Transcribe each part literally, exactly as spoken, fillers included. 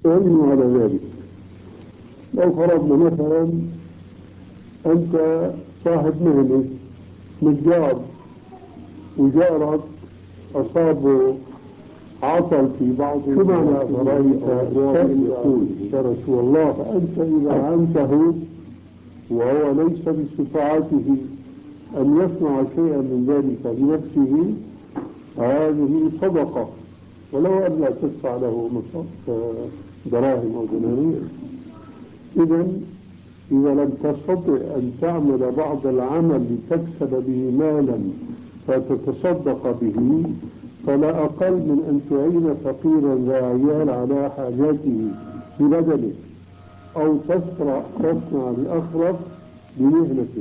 وعينوا على ذلك. لو فرضنا مثلا أنت صاحب مهنة نجار، وجارك أصابه عطل في بعض شو معنى أفرأيت؟ السائل يقول يا رسول الله فأنت إذا عنته وهو ليس باستطاعته أن يصنع شيئا من ذلك بنفسه هذه صدقة، ولو أن لا تدفع له دراهم أو دنانير. إذا إذا لم تستطع أن تعمل بعض العمل لتكسب به مالا فتتصدق به، فلا أقل من أن تعين فقيرا ذا عيال على حاجاته ببدنك، أو تصنع تصنع لأخرف بمهنته.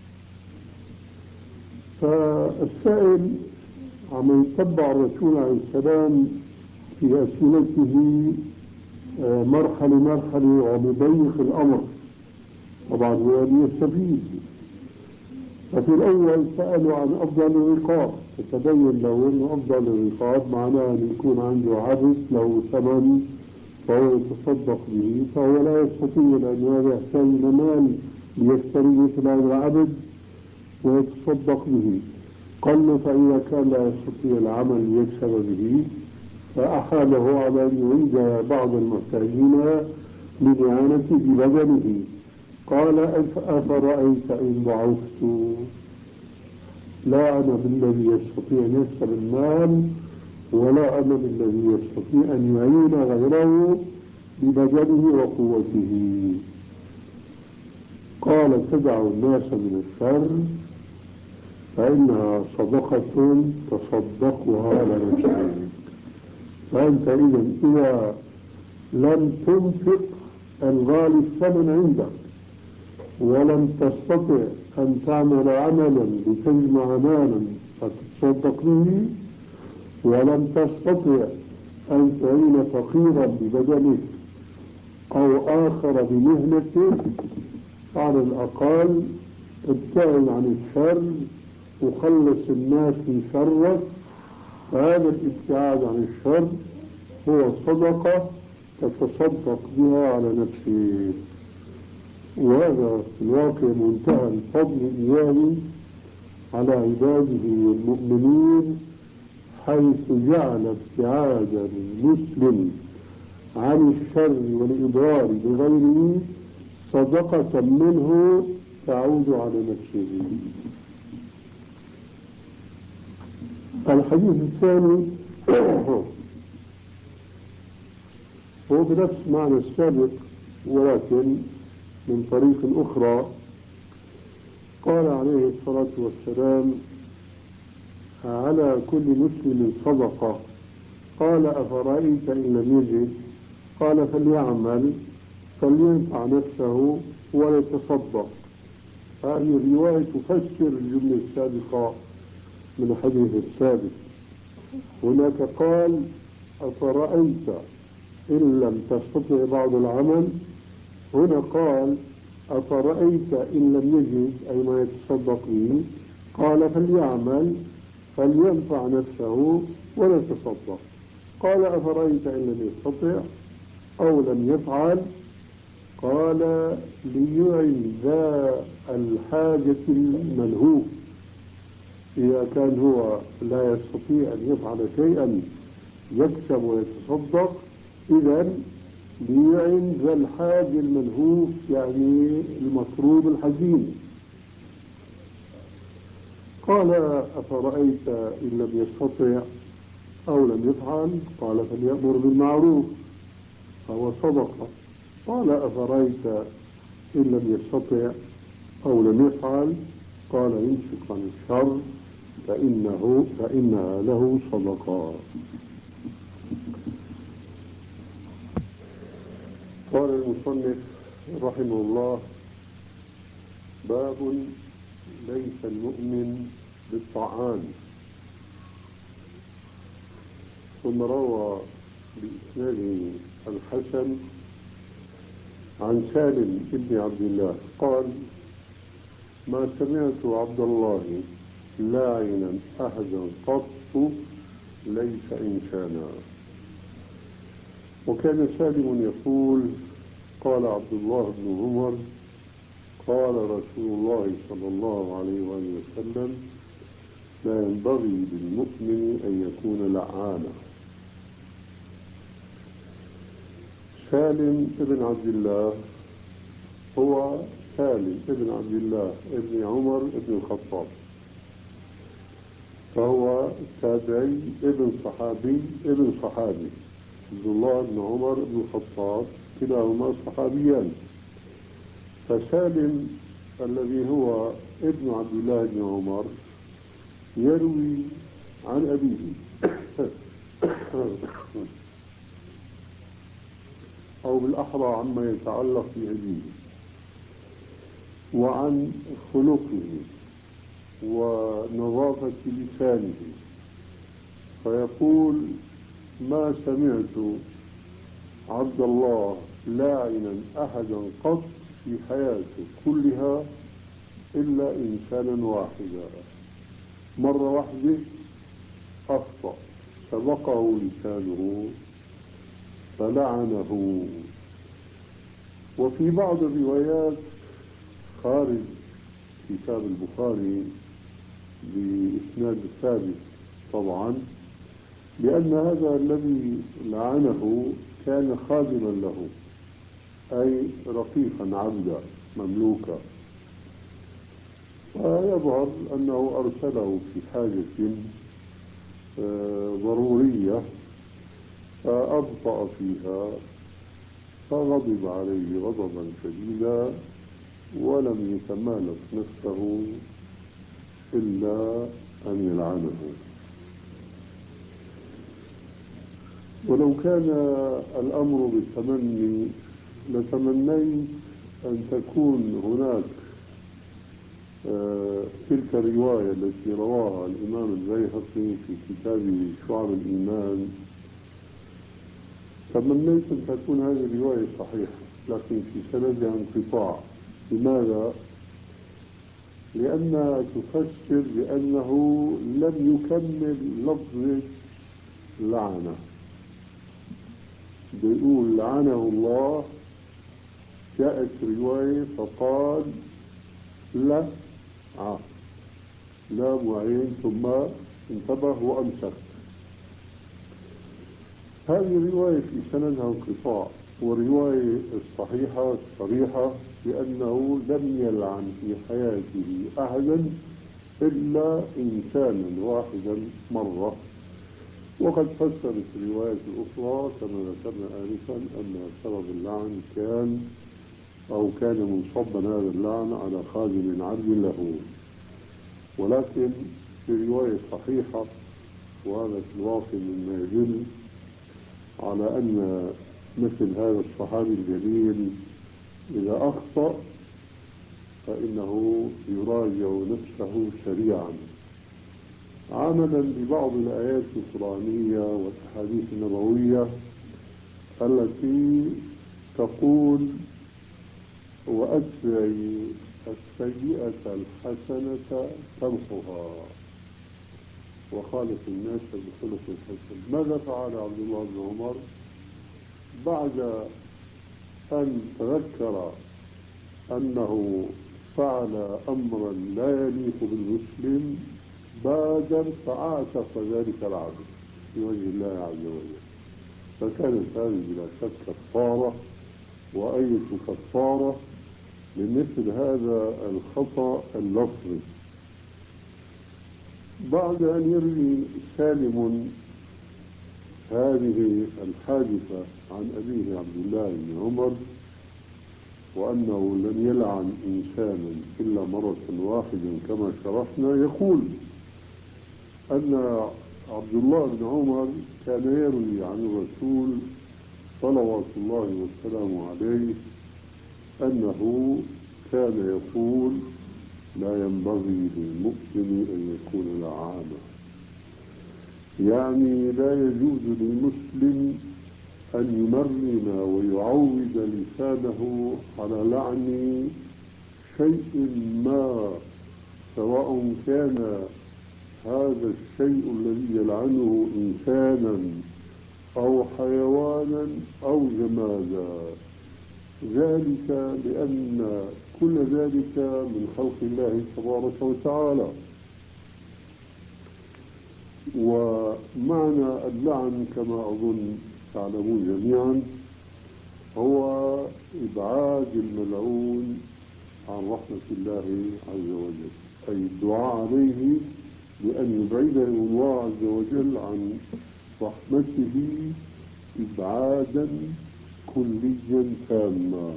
فالسائل عم يتبع الرسول عليه السلام في أسئلته مرحلة مرحلة ومضيق الأمر، طبعا هو ليستفيد. ففي الأول سألوا عن أفضل الرقاب، فتبين له أن أفضل الرقاب معناه أن يكون عنده عبد له ثمن فهو يتصدق به، فهو لا يستطيع لأن هذا يحتاج إلى مال ليشتري مثل هذا العبد ويتصدق به. قال له فإذا كان لا يستطيع العمل ليكسب به فأحاله على أن يعيد بعض المحتاجين للإعانة ببدنه. قال أفرأيت إن ضعفت؟ لا أنا بالذي يستطيع أن يكسب المال، ولا أنا بالذي يستطيع أن يعين غيره ببدنه وقوته. قال تدع الناس من الشر فإنها صدقة تصدقها على نفسك. فأنت إذا إذا لم تنفق الغالي الثمن عندك، ولم تستطع أن تعمل عملا لتجمع مالا فتتصدق به، ولم تستطع أن تعين فقيرا ببدنك أو آخر بمهنتك، على الأقل ابتعد عن الشر وخلص الناس من شرك. فهذا الابتعاد عن الشر هو صدقة تتصدق بها على نفسك. وهذا في الواقع منتهى الفضل الإلهي على عباده المؤمنين، حيث جعل ابتعاد المسلم عن الشر والإضرار بغيره صدقة منه تعود على نفسه. الحديث الثاني هو بنفس معنى السابق ولكن من طريق أخرى. قال عليه الصلاة والسلام على كل مسلم صدقة. قال أفرأيت إن لم يجد؟ قال فليعمل فلينفع نفسه وليتصدق. هذه الرواية تفسر الجملة السابقة من الحديث السابق. هناك قال أفرأيت إن لم تستطع بعض العمل، هنا قال أفرأيت إن لم يجد أي ما يتصدق به. قال فليعمل فلينفع نفسه ولا يتصدق. قال أفرأيت إن لم يستطع أو لم يفعل؟ قال ليعن ذا الحاجة الملهوف. إذا كان هو لا يستطيع أن يفعل شيئا يكسب ويتصدق، إذن ليعن ذا الحاج الملهوف يعني المكروب الحزين. قال أفرأيت إن لم يستطع أو لم يفعل؟ قال فليأمر بالمعروف فهو صدقة. قال أفرأيت إن لم يستطع أو لم يفعل؟ قال يمسك عن الشر فإنه فإنها له صدقة. قال المصنف رحمه الله باب ليس المؤمن بالطعان. ثم روى بإسناده الحسن عن سالم بن عبد الله قال ما سمعت عبد الله لاعنا أحدا قط ليس إنسانا. وكان سالم يقول: قال عبد الله بن عمر: قال رسول الله صلى الله عليه وآله وسلم: لا ينبغي للمؤمن أن يكون لعانا. سالم ابن عبد الله هو سالم ابن عبد الله ابن عمر ابن الخطاب، فهو تابعي ابن صحابي ابن صحابي. عبد الله بن عمر بن الخطاب كلاهما صحابيان. فسالم الذي هو ابن عبد الله بن عمر يروي عن أبيه أو بالأحرى عما يتعلق بأبيه وعن خلقه ونظافة لسانه، فيقول: ما سمعت عبد الله لاعنا أحدا قط في حياته كلها إلا إنسانا واحدا، مرة واحدة أخطأ سبقه لسانه فلعنه. وفي بعض الروايات خارج كتاب البخاري بإسناد ثابت طبعا بأن هذا الذي لعنه كان خادما له، أي رقيقا عبدا مملوكا، ويظهر أنه أرسله في حاجة ضرورية فأبطأ فيها فغضب عليه غضبا شديدا ولم يتمالك نفسه إلا أن يلعنه. ولو كان الأمر بالتمني لتمنيت أن تكون هناك آه تلك الرواية التي رواها الإمام البيهقي في كتابه شعب الإيمان، تمنيت أن تكون هذه الرواية صحيحة لكن في سندها انقطاع. لماذا؟ لأنها تفسر بأنه لم يكمل لفظ لعنة، بيقول لعنه الله، جاءت رواية فقال لا آه. لا معين ثم انتبه وأمسك. هذه الرواية في سندها انقطاع، والرواية الصحيحة الصريحة بأنه لم يلعن في حياته أحدا إلا إنسانا واحدا مرة. وقد فسرت الرواية الأخرى كما ذكرنا آنفا أن سبب اللعن كان أو كان منصبا هذا اللعن على خادم عبد له. ولكن في رواية صحيحة، وهذا في الواقع مما يدل على أن مثل هذا الصحابي الجليل إذا أخطأ فإنه يراجع نفسه سريعا عملا ببعض الآيات القرآنية والأحاديث النبوية التي تقول: وأتبع السيئة الحسنة تمحها وخالق الناس بخلق حسن. ماذا فعل عبد الله بن عمر بعد أن تذكر أنه فعل أمرا لا يليق بالمسلم؟ بادر فأعتق ذلك العبد في وجه الله عز وجل. فكانت هذه بلا شك كفارة، وأية كفارة لمثل هذا الخطأ اللفظي. بعد أن يروي سالم هذه الحادثة عن أبيه عبد الله بن عمر وأنه لم يلعن إنسانا إلا مرة واحدة كما شرحنا، يقول أن عبد الله بن عمر كان يروي عن الرسول صلوات الله وسلامه عليه أنه كان يقول: لا ينبغي للمؤمن أن يكون لعانا، يعني لا يجوز للمسلم أن يمرن ويعود لسانه على لعن شيء ما، سواء كان هذا الشيء الذي يلعنه إنسانا أو حيوانا أو جمادا، ذلك لأن كل ذلك من خلق الله تبارك وتعالى. ومعنى اللعن كما أظن تعلمون جميعا هو إبعاد الملعون عن رحمة الله عز وجل، أي الدعاء عليه بأن يبعده الله عز وجل عن رحمته إبعادا كليا تاما.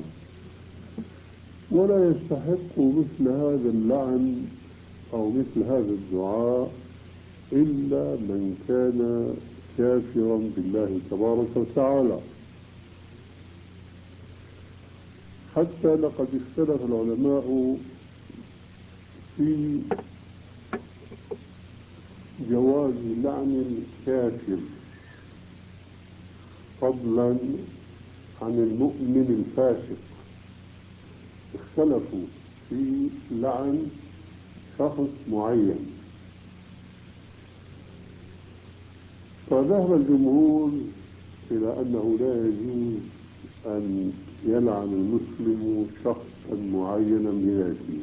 ولا يستحق مثل هذا اللعن أو مثل هذا الدعاء إلا من كان كافرا بالله تبارك وتعالى. حتى لقد اختلف العلماء في جواز لعن الكافر فضلا عن المؤمن الفاسق. اختلفوا في لعن شخص معين، فذهب الجمهور إلى أنه لا يجوز أن يلعن المسلم شخصا معينا بذاته،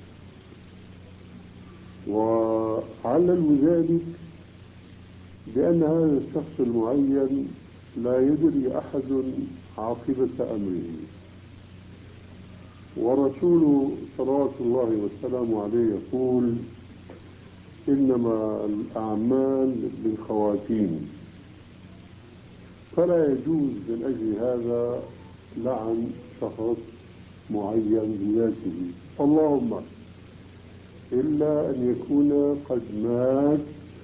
وعللوا ذلك بأن هذا الشخص المعين لا يدري أحد عاقبة أمره، ورسول صلوات الله وسلامه عليه يقول: إنما الأعمال بالخواتيم. فلا يجوز من أجل هذا لعن شخص معين بذاته، اللهم إلا أن يكون قد مات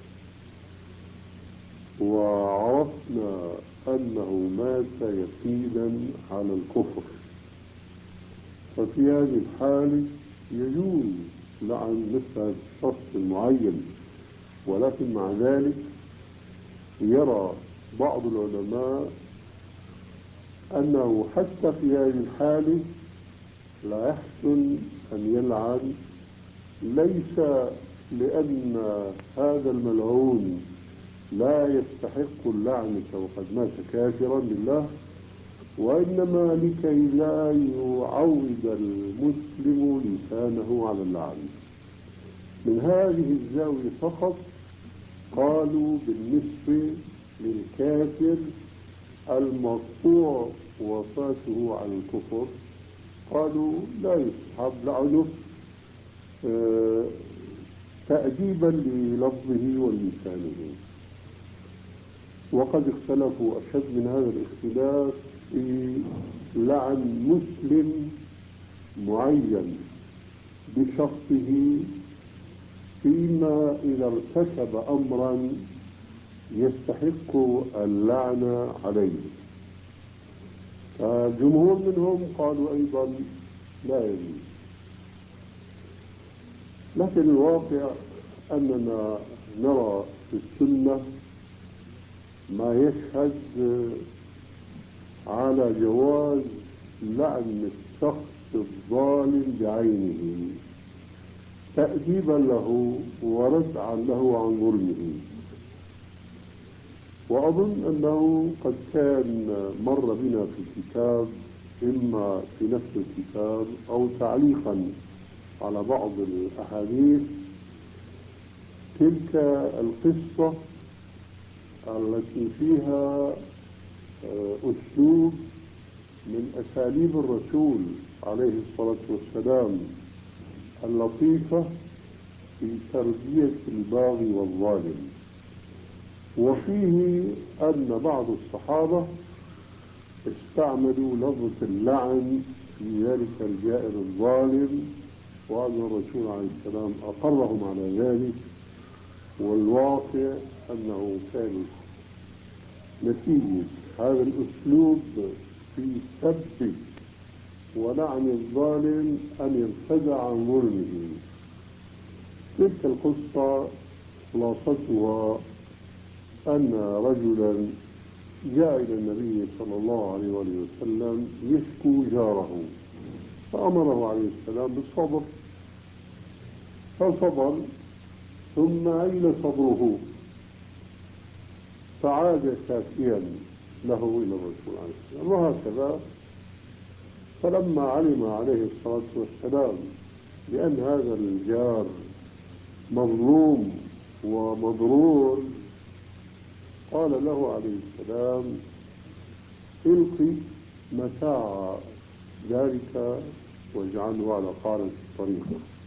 وعرفنا أنه مات يقينا على الكفر، ففي هذه الحال يجوز لعن مثل هذا الشخص المعين. ولكن مع ذلك يرى بعض العلماء أنه حتى في هذه الحال لا يحسن أن يلعن، ليس لأن هذا الملعون لا يستحق اللعنة وقد مات كافرا بالله، وإنما لكي لا يعود المسلم لسانه على اللعن. من هذه الزاوية فقط قالوا بالنسبة للكافر المقطوع وفاته على الكفر، قالوا لا يستحب لعنه آه تأديبا للفظه ولسانه. وقد اختلفوا أشد من هذا الاختلاف في لعن مسلم معين بشخصه فيما إذا ارتكب أمرا يستحق اللعنة عليه. فالجمهور منهم قالوا أيضا لا يجوز، لكن الواقع أننا نرى في السنة ما يشهد على جواز لعن الشخص الظالم بعينه تأديبا له وردعا له عن ظلمه. وأظن أنه قد كان مر بنا في الكتاب، إما في نفس الكتاب أو تعليقا على بعض الأحاديث، تلك القصة التي فيها أسلوب من أساليب الرسول عليه الصلاة والسلام اللطيفة في تربية الباغي والظالم. وفيه أن بعض الصحابة استعملوا لفظة اللعن في ذلك الجائر الظالم، وأن الرسول عليه السلام أقرهم على ذلك. والواقع أنه كانت نتيجة هذا الأسلوب في سب ولعن الظالم أن يرتدع عن ظلمه. تلك القصة خلاصتها أن رجلا جاء إلى النبي صلى الله عليه وسلم يشكو جاره، فأمره عليه السلام بالصبر، فصبر. ثم أين صبره؟ فعاد شاكيا له إلى الرسول عليه السلام. وهكذا فلما علم عليه الصلاة والسلام بأن هذا الجار مظلوم ومضرور قال له عليه السلام القي متاع ذلك واجعله على قارة الطريق.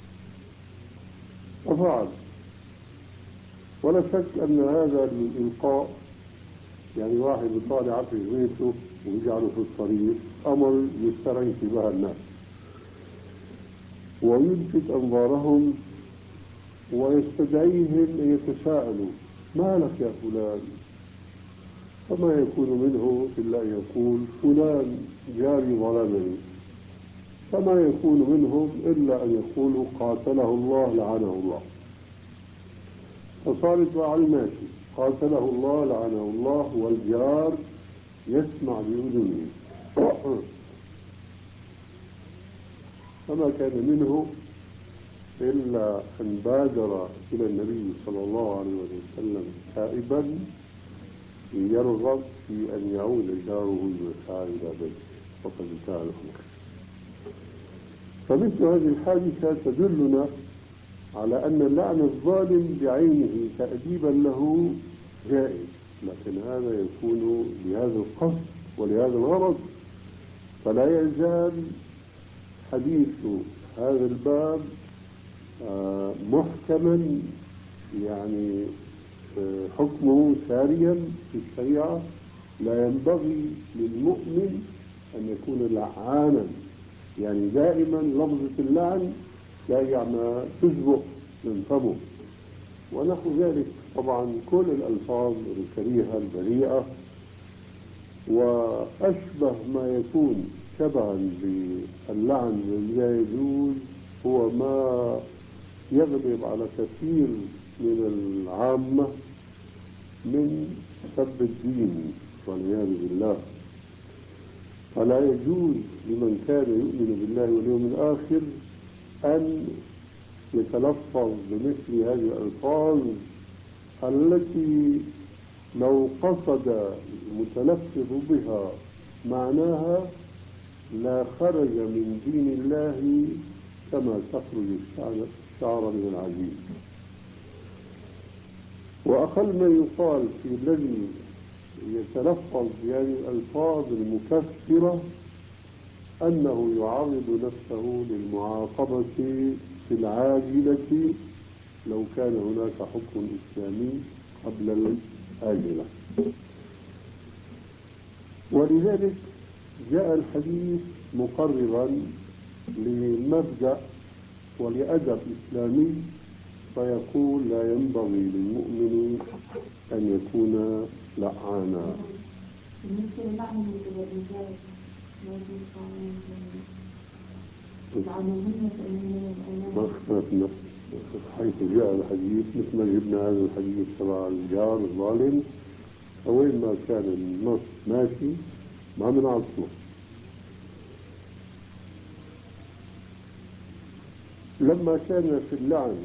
وفعل. ولا شك أن هذا الإلقاء يعني واحد يطالع في بيته ويجعله في الطريق أمر يسترعي انتباه الناس ويلفت أنظارهم ويستدعيهم أن يتساءلوا ما لك يا فلان؟ فما يكون منه إلا أن يقول فلان جاري ظلمني. فما يكون منهم إلا أن يقولوا قاتله الله لعنه الله. فصارت على الماشي قاتله الله لعنه الله والجار يسمع بأذنه. فما كان منه إلا أن بادر إلى النبي صلى الله عليه وسلم تائبا يرغب في أن يعود جاره المساء إلى بيته وقد انتهى الأمر. فمثل هذه الحادثة تدلنا على أن اللعن الظالم بعينه تأديبا له جائز، لكن هذا يكون بهذا القصد ولهذا الغرض. فلا يزال حديث هذا الباب محكما يعني حكمه ساريا في الشريعة. لا ينبغي للمؤمن أن يكون لعانا، يعني دائما لفظة اللعن لا يعني تسبق من فمه ونحو ذلك. طبعا كل الألفاظ الكريهة البريئة وأشبه ما يكون شبها باللعن الذي لا يجوز هو ما يغلب على كثير من العامة من سب الدين والعياذ بالله. فلا يجوز لمن كان يؤمن بالله واليوم الآخر أن يتلفظ بمثل هذه الألفاظ التي لو قصد المتلفظ بها معناها لا خرج من دين الله كما تخرج الشعر من العجين. وأقل ما يقال في الذي يتلفظ بهذه الألفاظ المكفرة أنه يعرض نفسه للمعاقبة في العاجلة لو كان هناك حكم إسلامي قبل الآجلة. ولذلك جاء الحديث مقررا لمبدأ ولأدب إسلامي فيقول لا ينبغي للمؤمن أن يكون لعانا. ما اختلفنا حيث جاء الحديث مثل ما جبنا هذا الحديث تبع الجار الظالم وين ما كان النص ماشي ما بنعصره. لما كان في اللعن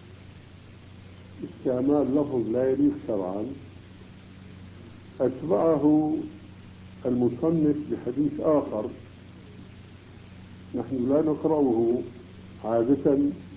استعمال لفظ لا يليق شرعا أتبعه المصنف بحديث آخر نحن لا نقرأه عادة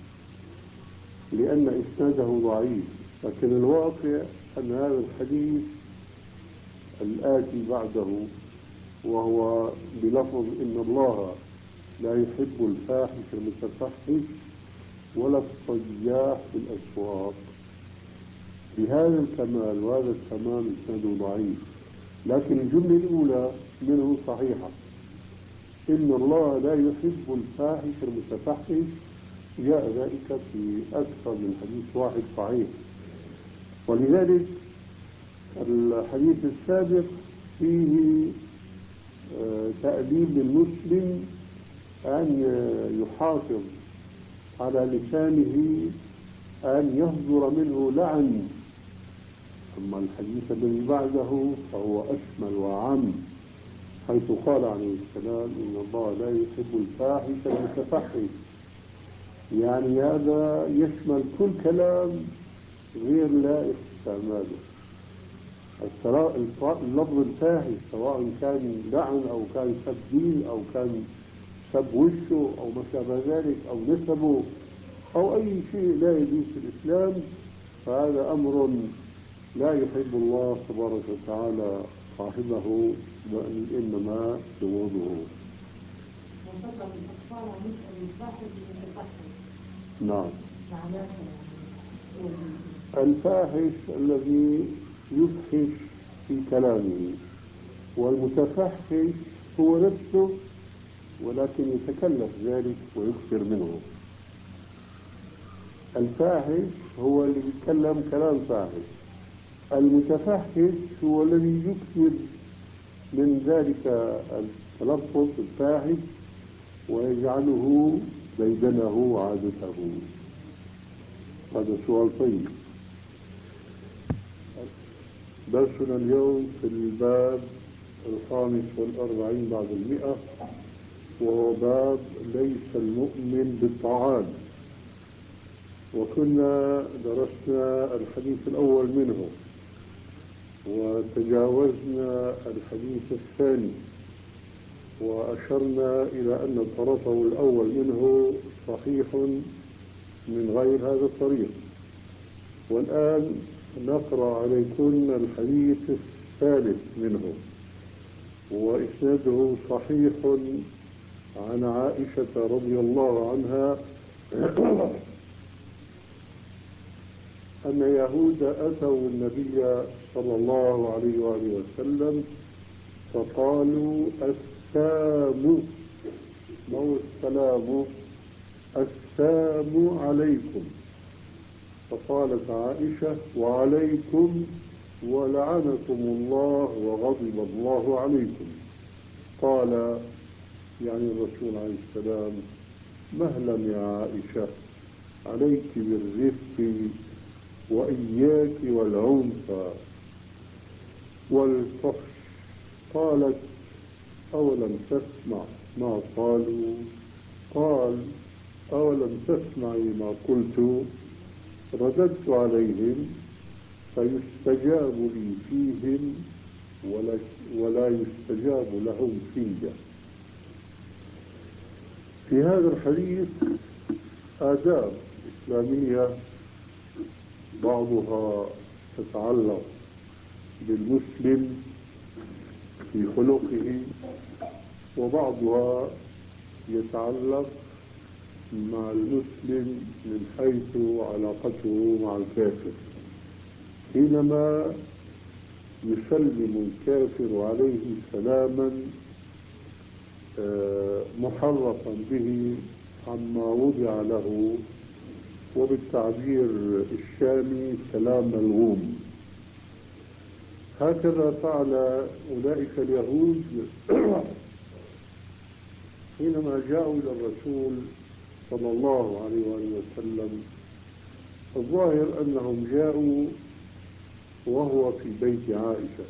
لأن إسناده ضعيف، لكن الواقع أن هذا الحديث الآتي بعده وهو بلفظ إن الله لا يحب الفاحش المتفحش ولا الصياح في الأسواق بهذا الكمال وهذا التمام إسناده ضعيف، لكن الجملة الأولى منه صحيحة إن الله لا يحب الفاحش المتفحش جاء ذلك في أكثر من حديث واحد صحيح. ولذلك الحديث السابق فيه تأديب للمسلم أن يحافظ على لسانه أن يصدر منه لعن. أما الحديث الذي بعده فهو أشمل وأعم حيث قال عليه السلام إن الله لا يحب الفاحش المتفحش، يعني هذا يشمل كل كلام غير لائق استعماله. اللفظ الفاحش سواء كان لعن أو كان سب دين أو كان سب وشه أو ما شابه ذلك أو نسبه أو أي شيء لا يجوز في الإسلام، فهذا أمر لا يحب الله تبارك وتعالى صاحبه، بل إنما يبغضه. نعم. الفاحش الذي يفحش في كلامه، والمتفحش هو نفسه ولكن يتكلف ذلك ويكثر منه. الفاحش هو اللي يتكلم كلام فاحش، المتفحش هو الذي يكثر من ذلك التلفظ الفاحش ويجعله ديدنه وعادته. هذا سؤال طيب. درسنا اليوم في الباب الخامس والأربعين بعد المئة، وهو باب ليس المؤمن بالطعام. وكنا درسنا الحديث الأول منه وتجاوزنا الحديث الثاني، وأشرنا إلى أن طرفه الأول منه صحيح من غير هذا الطريق. والآن نقرأ عليكم الحديث الثالث منه، وإسناده صحيح عن عائشة رضي الله عنها أن يهود أتوا النبي صلى الله عليه وآله وسلم فقالوا السلام، مو السلام، السلام عليكم. فقالت عائشة وعليكم ولعنكم الله وغضب الله عليكم. قال يعني الرسول عليه السلام مهلا يا عائشة، عليك بالرفق وإياك والعنف والفحش. قالت أولم تسمع ما قالوا؟ قال أولم تسمعي ما قلت؟ رددت عليهم فيستجاب لي فيهم ولا, ولا يستجاب لهم فيا. في هذا الحديث آداب إسلامية بعضها تتعلق بالمسلم في خلقه، وبعضها يتعلق مع المسلم من حيث علاقته مع الكافر. حينما يسلم الكافر عليه سلاما محرفا به عما وضع له، وبالتعبير الشامي سلام الغوم، هكذا فعل أولئك اليهود حينما جاءوا إلى الرسول صلى الله عليه وآله وسلم. الظاهر أنهم جاءوا وهو في بيت عائشة،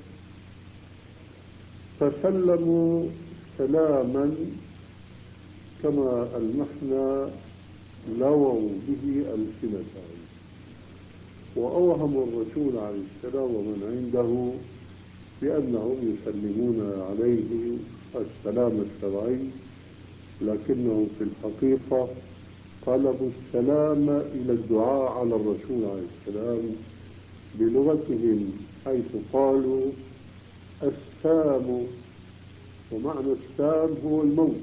فسلموا سلاما كما ألمحنا لووا به ألسنتهم، وأوهموا الرسول عليه السلام ومن عنده بأنهم يسلمون عليه السلام الشرعي، لكنهم في الحقيقة طلبوا السلام إلى الدعاء على الرسول عليه السلام بلغتهم، حيث قالوا السام، ومعنى السام هو الموت،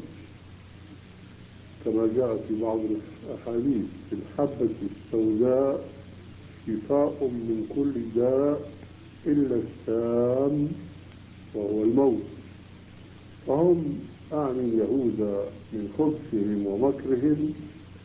كما جاء في بعض الأحاديث الحبة السوداء شفاء من كل داء إلا السام وهو الموت. فهم أعني اليهود من خبثهم ومكرهم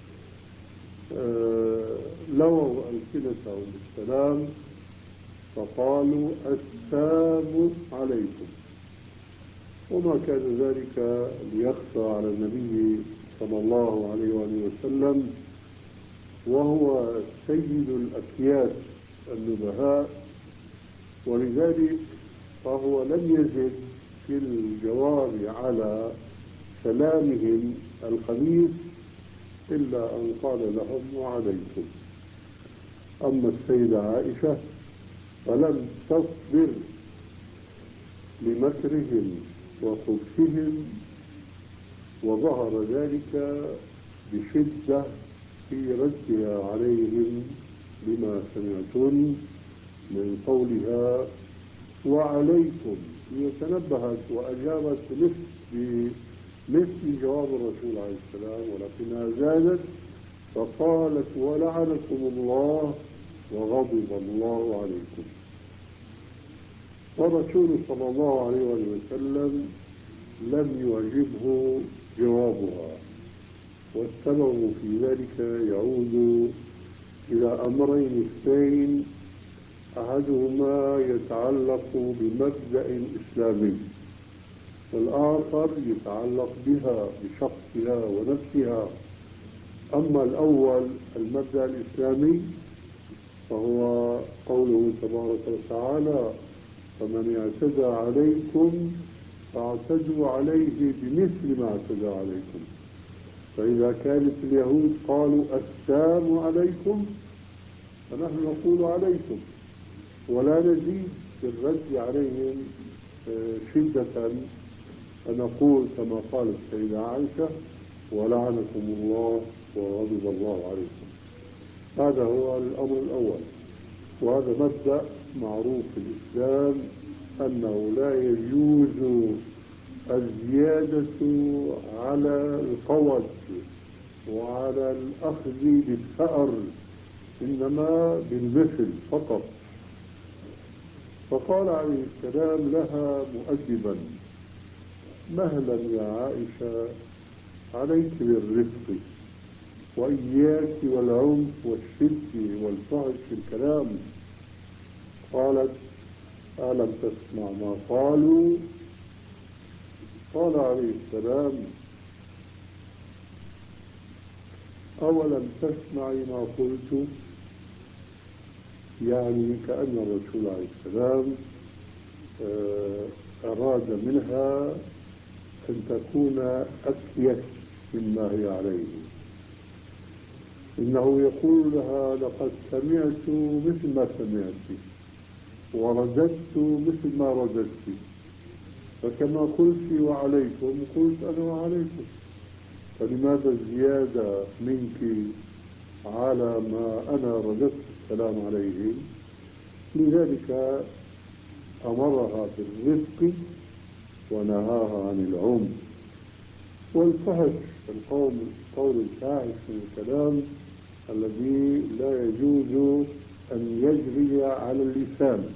آه لووا ألسنتهم بالسلام فقالوا السلام عليكم، وما كان ذلك ليخفى على النبي صلى الله عليه وآله وسلم، وهو سيد الأكياس النبهاء، ولذلك فهو لم يزد في الجواب على سلامهم الخبيث إلا أن قال لهم وعليكم. أما السيدة عائشة فلم تصبر لمكرهم وخبثهم، وظهر ذلك بشدة في ردها عليهم بما سمعتن من قولها وعليكم. هي تنبهت وأجابت بمثل جواب الرسول عليه السلام، ولكنها زادت فقالت ولعنكم الله وغضب الله عليكم. والرسول صلى الله عليه وسلم لم يعجبه جوابها، والسبب في ذلك يعود إلى أمرين اثنين، أحدهما يتعلق بمبدأ إسلامي، والآخر يتعلق بها بشخصها ونفسها. أما الأول المبدأ الإسلامي فهو قوله تبارك وتعالى فمن اعتدى عليكم فاعتدوا عليه بمثل ما اعتدى عليكم. فإذا كانت اليهود قالوا السلام عليكم فنحن نقول عليكم، ولا نزيد في الرد عليهم شدة، فنقول كما قالت السيدة عائشة ولعنكم الله وغضب الله عليكم. هذا هو الأمر الأول، وهذا مبدأ معروف في الإسلام أنه لا يجوز الزيادة على القول وعلى الأخذ بالثأر، إنما بالمثل فقط. فقال عليه السلام لها مؤدبا مهلا يا عائشة، عليك بالرفق وإياك والعنف والشد والفحش في الكلام. قالت ألم تسمع ما قالوا؟ قال عليه السلام أولم تسمعي ما قلت؟ يعني كأن الرسول عليه السلام أراد منها أن تكون أكيس مما هي عليه. إنه يقول لها لقد سمعت مثل ما سمعت ورددت مثل ما رددت، فكما قلت وعليكم قلت أنا وعليكم، فلماذا الزيادة منك على ما أنا رددت السلام عليه؟ لذلك أمرها بالرفق ونهاها عن العنف والفحش، القول قول الفاحش من الكلام الذي لا يجوز أن يجري على اللسان.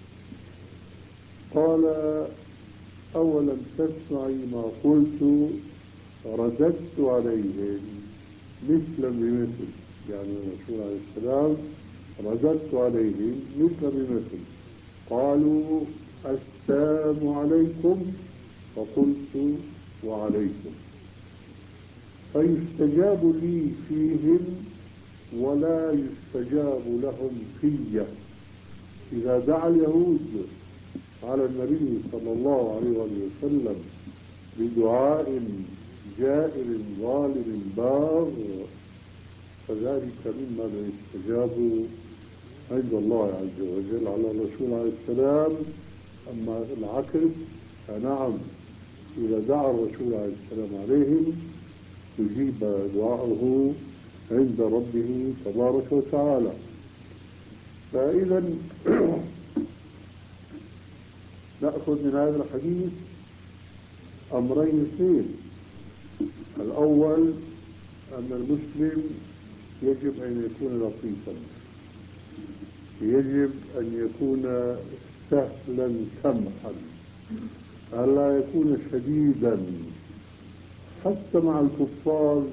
قال أولم تسمعي ما قلت؟ رددت عليهم مثلا بمثل، يعني الرسول عليه السلام رددت عليهم مثل بمثل. قالوا السلام عليكم فقلت وعليكم، فيستجاب لي فيهم ولا يستجاب لهم في. إذا دعا اليهود على النبي صلى الله عليه وسلم بدعاء جائر ظالم باغ فذلك مما لا يستجاب عند الله عز وجل على الرسول عليه السلام. أما العكس فنعم، إذا دعا الرسول عليه السلام عليهم يجيب دعاءه عند ربه تبارك وتعالى. فإذا نأخذ من هذا الحديث أمرين اثنين. الأول أن المسلم يجب أن يكون لطيفا، يجب أن يكون سهلا سمحا، ألا يكون شديدا حتى مع الكفار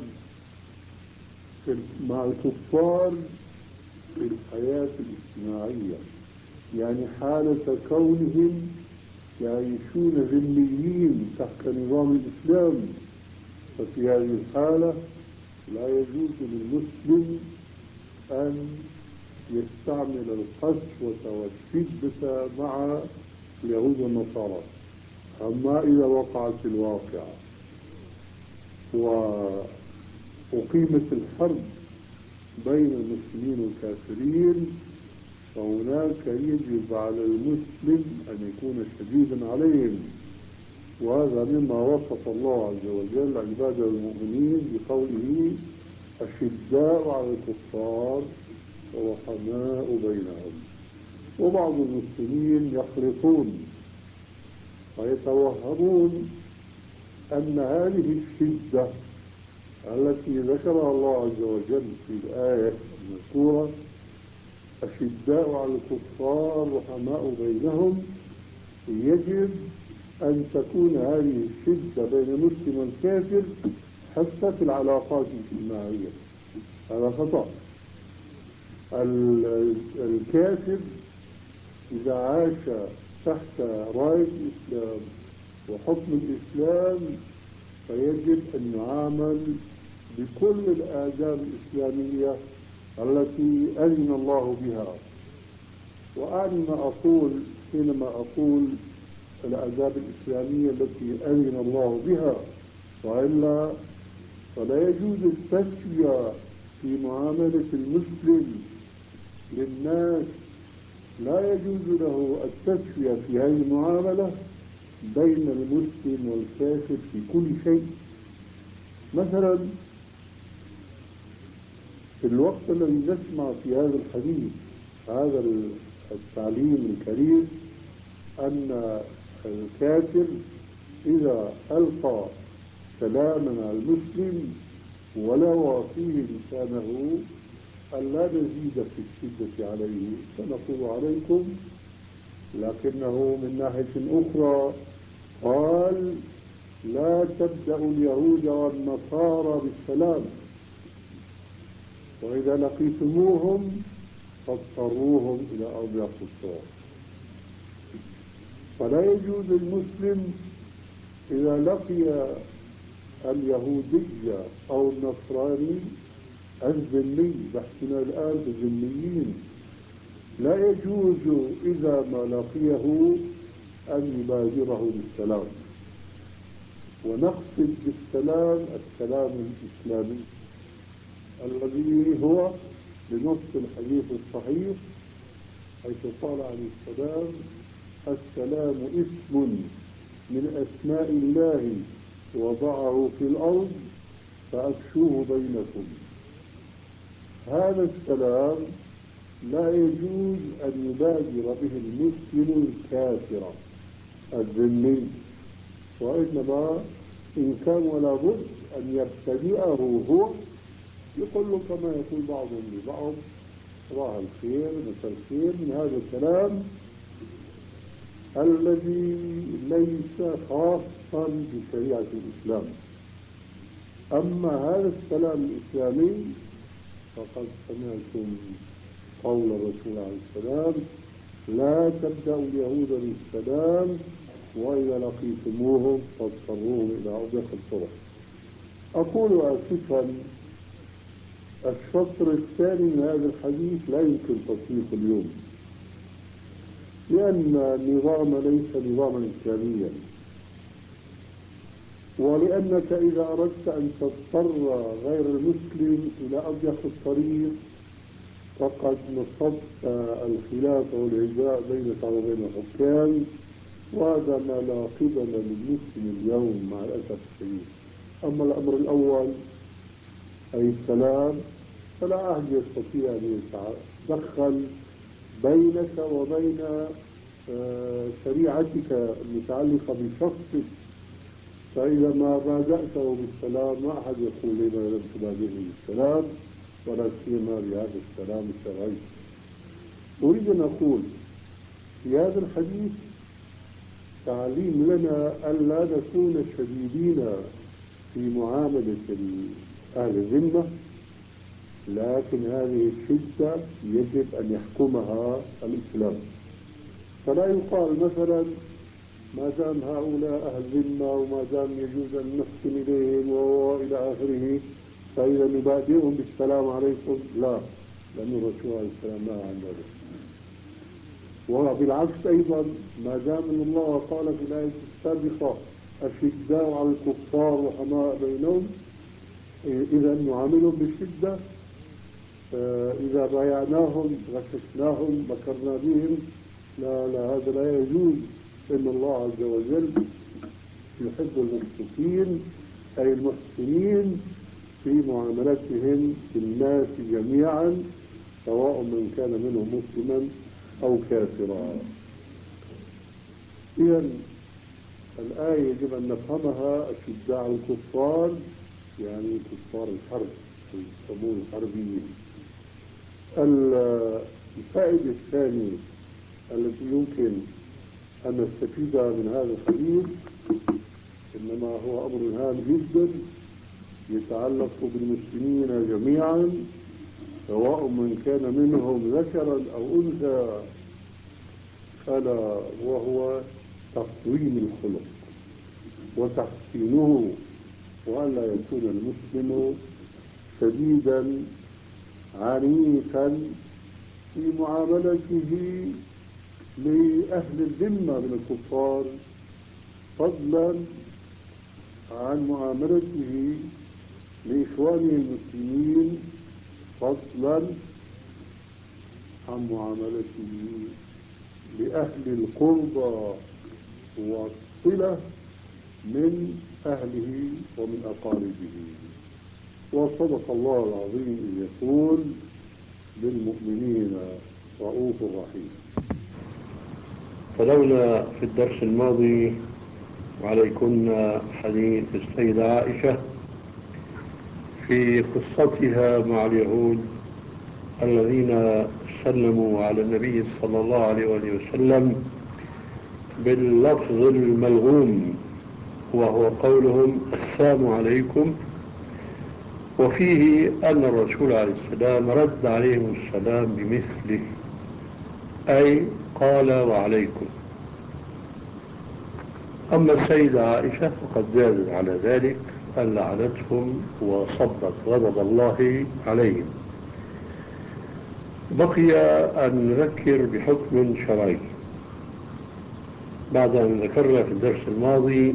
مع الكفار في الحياة الاجتماعية، يعني حالة كونهم يعيشون ذميين تحت نظام الإسلام، ففي هذه الحالة لا يجوز للمسلم أن يستعمل القسوة والشدة مع اليهود والنصارى. أما إذا وقعت الواقعة وأقيمت الحرب بين المسلمين والكافرين فهناك يجب على المسلم أن يكون شديدا عليهم، وهذا مما وصف الله عز وجل عباده المؤمنين بقوله أشداء على الكفار ورحماء بينهم. وبعض المسلمين يخلطون ويتوهمون أن هذه الشدة التي ذكرها الله عز وجل في الآية المذكورة أشداء على الكفار رحماء بينهم، يجب أن تكون هذه الشدة بين المسلم والكافر حتى في العلاقات الاجتماعية. هذا خطأ. الكافر إذا عاش تحت راية الإسلام وحكم الإسلام فيجب أن يعامل بكل الآداب الإسلامية التي أذن الله بها. وأعني ما أقول حينما أقول الآداب الإسلامية التي أذن الله بها، وإلا فلا يجوز التسوية في معاملة المسلم للناس، لا يجوز له التسوية في هذه المعاملة بين المسلم والكافر في كل شيء. مثلا في الوقت الذي نسمع في هذا الحديث هذا التعليم الكريم أن الكافر إذا ألقى سلاما على المسلم ولو فيه لسانه ألا نزيد في الشدة عليه فنقول عليكم، لكنه من ناحية أخرى قال لا تبدأوا اليهود والنصارى بالسلام، وإذا لقيتموهم فاضطروهم إلى أضيق الطرق. فلا يجوز المسلم إذا لقي اليهودية أو النصراني الذمي، بحثنا الآن بالذميين، لا يجوز إذا ما لقيه أن يبادره بالسلام. ونقصد بالسلام السلام الإسلامي الذي هو بنص الحديث الصحيح حيث قال عليه السلام السلام اسم من أسماء الله وضعه في الأرض فأفشوه بينكم. هذا السلام لا يجوز أن يبادر به المسلم الكافر الذمي، وإنما إن كان ولا بد أن يبتدئه هو، يقول له كما يقول بعضهم لبعض صباح الخير مساء الخير، من هذا الكلام الذي ليس خاصا بشريعة الإسلام. أما هذا السلام الإسلامي فقد سمعتم قول الرسول عليه السلام لا تبدأوا اليهود بالسلام وإذا لقيتموهم فاضطروهم إلى أضيق الطرق. أقول آسفا الشطر الثاني من هذا الحديث لا يمكن تطبيقه اليوم، لأن النظام ليس نظاما إسلاميا، ولأنك إذا أردت أن تضطر غير المسلم إلى أضيق الطريق فقد نصبت الخلاف والعداء بينك وبين الحكام، وهذا ما لا قبل للمسلم اليوم مع الأسف الشديد. أما الأمر الأول أي السلام فلا أحد يستطيع أن يتدخل بينك وبين شريعتك المتعلقة بشخصك، فإذا ما بادأته بالسلام ما أحد يقول لما لم تبادئه بالسلام، ولا سيما بهذا السلام الشرعي. أريد أن أقول في هذا الحديث تعليم لنا ألا نكون شديدين في معاملة أهل الذمة، لكن هذه الشدة يجب أن يحكمها الإسلام. فلا يقال مثلا ما دام هؤلاء أهل ذمة وما دام يجوز أن نحكم إليهم وإلى آخره فإذا نبادئهم بالسلام عليكم، لا، لأن الرسول عليه السلام نهى عن ذلك. وبالعكس أيضا ما دام أن الله قال في الآية السابقة أشداء على الكفار رحماء بينهم، إذا نعاملهم بالشدة آه، إذا بايعناهم غششناهم مكرنا بهم، لا لا هذا لا يجوز. إن الله عز وجل يحب المقسطين أي المحسنين في معاملتهم بالناس جميعا، سواء من كان منهم مسلما أو كافرا. إذا الآية يجب أن نفهمها أشداء الكفار، يعني كفار الحرب يسمون الحربيين. الفائدة الثانية التي يمكن أن نستفيدها من هذا الحديث، إنما هو أمر هام جدا يتعلق بالمسلمين جميعا، سواء من كان منهم ذكرا أو أنثى، ألا وهو تقويم الخلق وتحسينه، وألا يكون المسلم شديدا عنيفا في معاملته لأهل الذمة من الكفار، فضلا عن معاملته لإخوانه المسلمين، فضلا عن معاملته لأهل القربى والصلة من أهله ومن أقاربه. وصدق الله العظيم إذ يقول بالمؤمنين رؤوف رحيم. تلونا في الدرس الماضي عليكن حديث السيدة عائشة في قصتها مع اليهود الذين سلموا على النبي صلى الله عليه وسلم باللفظ الملغوم، وهو قولهم السلام عليكم، وفيه أن الرسول عليه السلام رد عليهم السلام بمثله، أي قال وعليكم. أما السيدة عائشة فقد زادت على ذلك أن لعنتهم وصبت غضب الله عليهم. بقي أن نذكر بحكم شرعي بعد أن ذكرنا في الدرس الماضي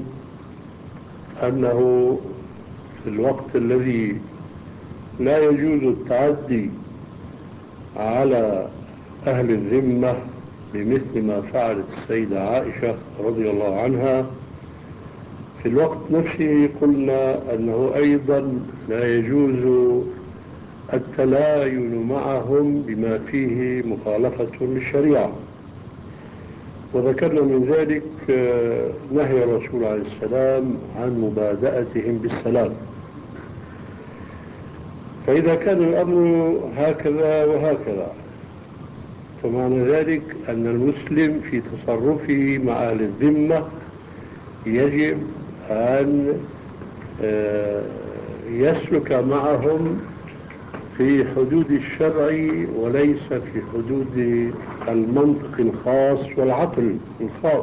أنه في الوقت الذي لا يجوز التعدي على أهل الذمة بمثل ما فعلت السيدة عائشة رضي الله عنها، في الوقت نفسه قلنا أنه أيضا لا يجوز التلاين معهم بما فيه مخالفة للشريعة، وذكرنا من ذلك نهي الرسول عليه السلام عن مبادأتهم بالسلام. فإذا كان الأمر هكذا وهكذا، فمعنى ذلك أن المسلم في تصرفه مع أهل الذمة يجب أن يسلك معهم في حدود الشرع وليس في حدود المنطق الخاص والعقل الخاص.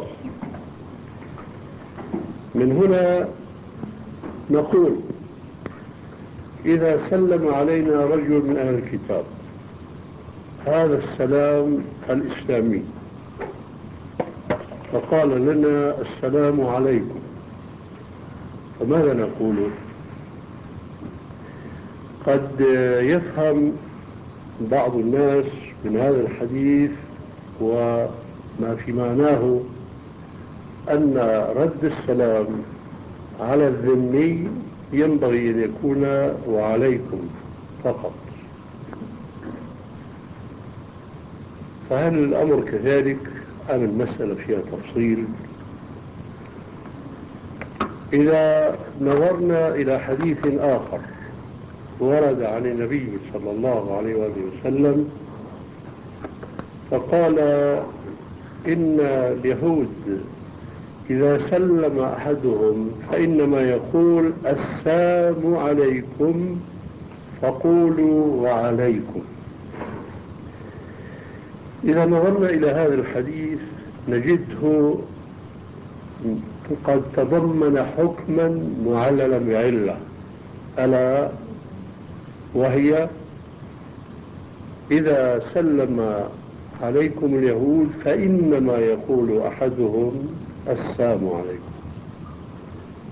من هنا نقول إذا سلم علينا رجل من أهل الكتاب هذا السلام الإسلامي فقال لنا السلام عليكم، فماذا نقول؟ قد يفهم بعض الناس من هذا الحديث وما في معناه أن رد السلام على الذمي ينبغي أن يكون وعليكم فقط. فهل الأمر كذلك أم المسألة فيها تفصيل؟ إذا نظرنا إلى حديث آخر ورد عن النبي صلى الله عليه وسلم فقال إن اليهود إذا سلم أحدهم فإنما يقول السلام عليكم فقولوا وعليكم. إذا نظرنا إلى هذا الحديث نجده قد تضمن حكما معللا بعلة، ألا وهي إذا سلم عليكم اليهود فإنما يقول أحدهم السلام عليكم.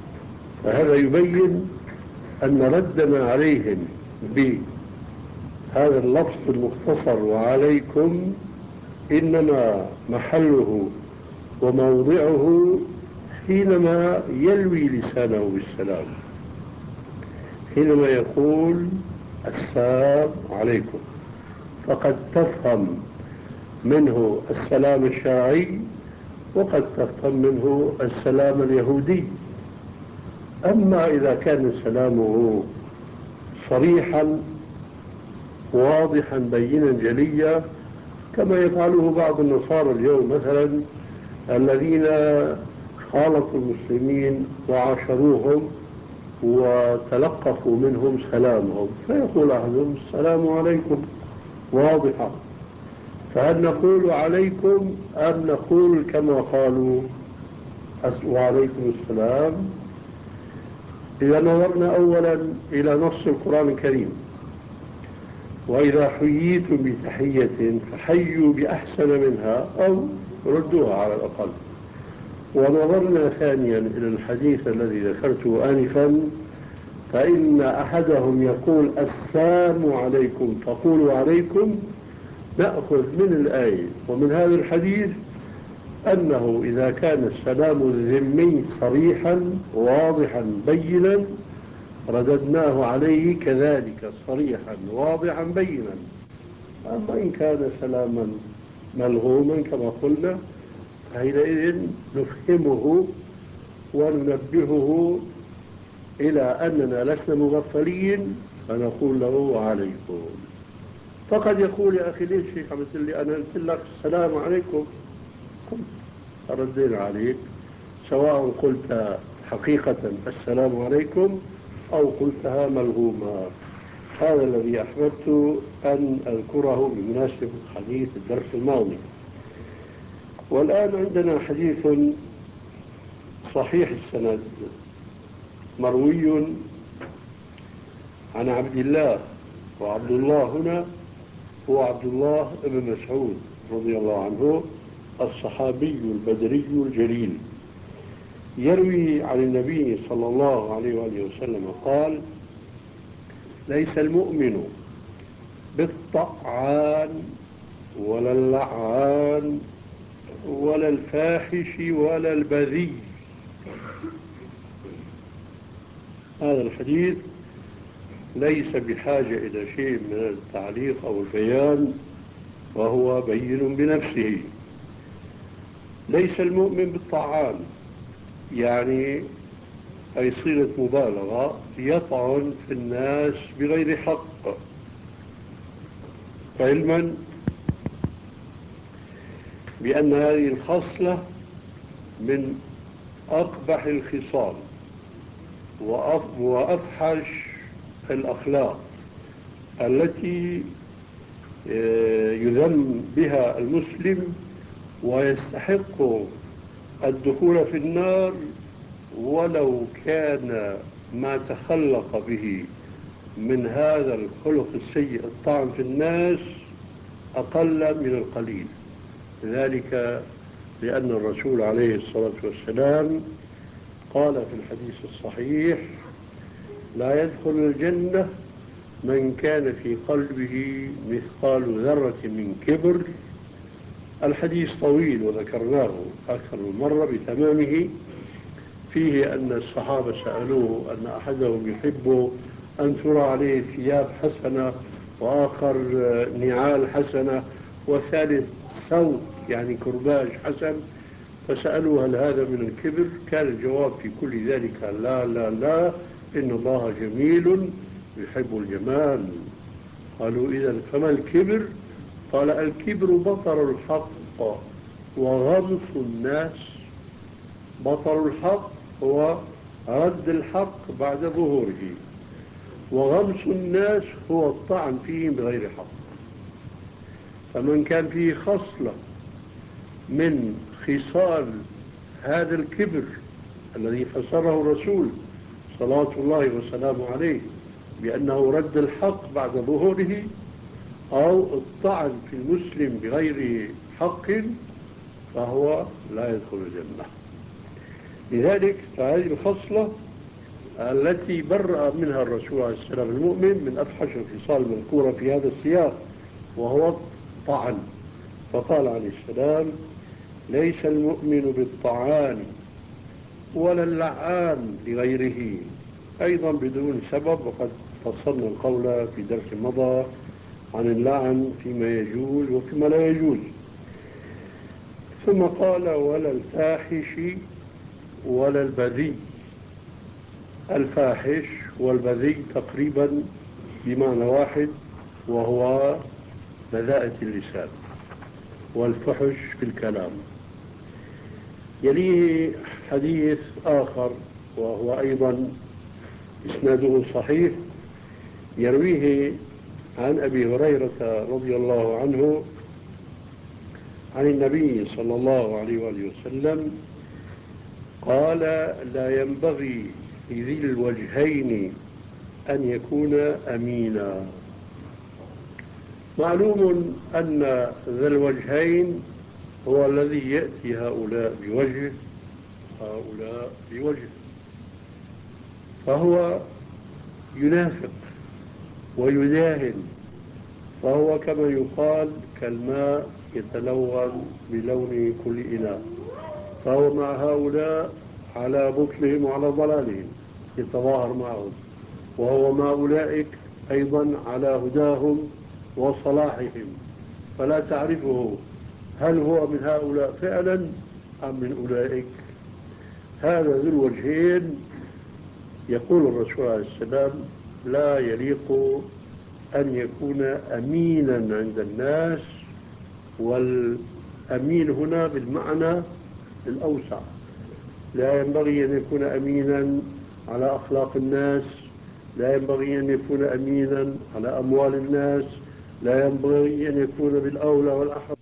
فهذا يبين أن ردنا عليهم هذا اللفظ المختصر وعليكم إنما محله وموضعه حينما يلوي لسانه بالسلام، حينما يقول السلام عليكم، فقد تفهم منه السلام الشرعي وقد تفهم منه السلام اليهودي. أما إذا كان سلامه صريحا واضحا بينا جليا كما يفعله بعض النصارى اليوم مثلا الذين خالطوا المسلمين وعاشروهم وتلقفوا منهم سلامهم، فيقول أحدهم السلام عليكم واضحة، فهل نقول عليكم أم نقول كما قالوا وعليكم السلام؟ إذا نظرنا أولا إلى نص القرآن الكريم: وإذا حييتم بتحية فحيوا بأحسن منها أو ردوها على الأقل. ونظرنا ثانيا إلى الحديث الذي ذكرته آنفا، فإن أحدهم يقول السلام عليكم فقولوا عليكم، نأخذ من الآية ومن هذا الحديث أنه إذا كان السلام الذمي صريحا واضحا بينا رددناه عليه كذلك صريحا واضحا بينا. أما إن كان سلاما ملغوما كما قلنا فحينئذ نفهمه وننبهه إلى أننا لسنا مغفلين فنقول له عليكم. فقد يقول يا أخي ليش هيك عم تقول لي؟ أنا قلت لك السلام عليكم، ردينا عليك سواء قلت حقيقة السلام عليكم أو قلتها ملغومة. هذا الذي أحببت أن أذكره بمناسبة حديث الدرس الماضي. والآن عندنا حديث صحيح السند مروي عن عبد الله، وعبد الله هنا هو عبد الله بن مسعود رضي الله عنه الصحابي البدري الجليل، يروي عن النبي صلى الله عليه وآله وسلم قال: ليس المؤمن بالطعان ولا اللعان ولا الفاحش ولا البذيء. هذا الحديث ليس بحاجة إلى شيء من التعليق أو البيان وهو بين بنفسه. ليس المؤمن بالطعان يعني أي صيغة مبالغة يطعن في الناس بغير حق، علما بأن هذه الخصلة من أقبح الخصال وأفحش الأخلاق التي يذم بها المسلم ويستحق الدخول في النار ولو كان ما تخلق به من هذا الخلق السيء الطعن في الناس أقل من القليل. ذلك لأن الرسول عليه الصلاة والسلام قال في الحديث الصحيح: لا يدخل الجنة من كان في قلبه مثقال ذرة من كبر. الحديث طويل وذكرناه أكثر من مرة بتمامه، فيه أن الصحابة سألوه أن أحدهم يحب أن ترى عليه ثياب حسنة، وآخر نعال حسنة، وثالث صوت يعني كرباج حسن، فسألوا هل هذا من الكبر؟ كان الجواب في كل ذلك لا لا لا، إن الله جميل يحب الجمال. قالوا إذا فما الكبر؟ قال الكبر بطر الحق وغمص الناس. بطر الحق هو رد الحق بعد ظهوره، وغمص الناس هو الطعن فيهم بغير حق. فمن كان فيه خصلة من خصال هذا الكبر الذي فسره الرسول صلوات الله وسلامه عليه بأنه رد الحق بعد ظهوره أو الطعن في المسلم بغير حق، فهو لا يدخل الجنة. لذلك فهذه الخصلة التي برأ منها الرسول عليه السلام المؤمن من أفحش الخصال المذكورة في هذا السياق، وهو الطعن. فقال عليه السلام: ليس المؤمن بالطعان ولا اللعان لغيره، أيضا بدون سبب، وقد فصلنا القول في درس مضى عن اللعن فيما يجوز وفيما لا يجوز. ثم قال: ولا الفاحش ولا البذيء. الفاحش والبذيء تقريبا بمعنى واحد، وهو بذاءة اللسان والفحش في الكلام. يليه حديث آخر وهو أيضا إسناده صحيح، يرويه عن أبي هريرة رضي الله عنه عن النبي صلى الله عليه وآله وسلم قال: لا ينبغي لذي الوجهين أن يكون أمينا. معلوم أن ذا الوجهين هو الذي يأتي هؤلاء بوجه هؤلاء بوجه، فهو ينافق ويداهن، فهو كما يقال كالماء يتلون بلون كل إناء، فهو مع هؤلاء على بطلهم وعلى ضلالهم يتظاهر معهم، وهو مع أولئك أيضا على هداهم وصلاحهم، فلا تعرفه هل هو من هؤلاء فعلا أم من أولئك. هذا ذو الوجهين يقول الرسول عليه السلام: لا يليق أن يكون أمينا عند الناس، والأمين هنا بالمعنى الأوسع، لا ينبغي أن يكون أمينا على أخلاق الناس، لا ينبغي أن يكون أمينا على أموال الناس، لا ينبغي أن يكون بالأولى والأحرى.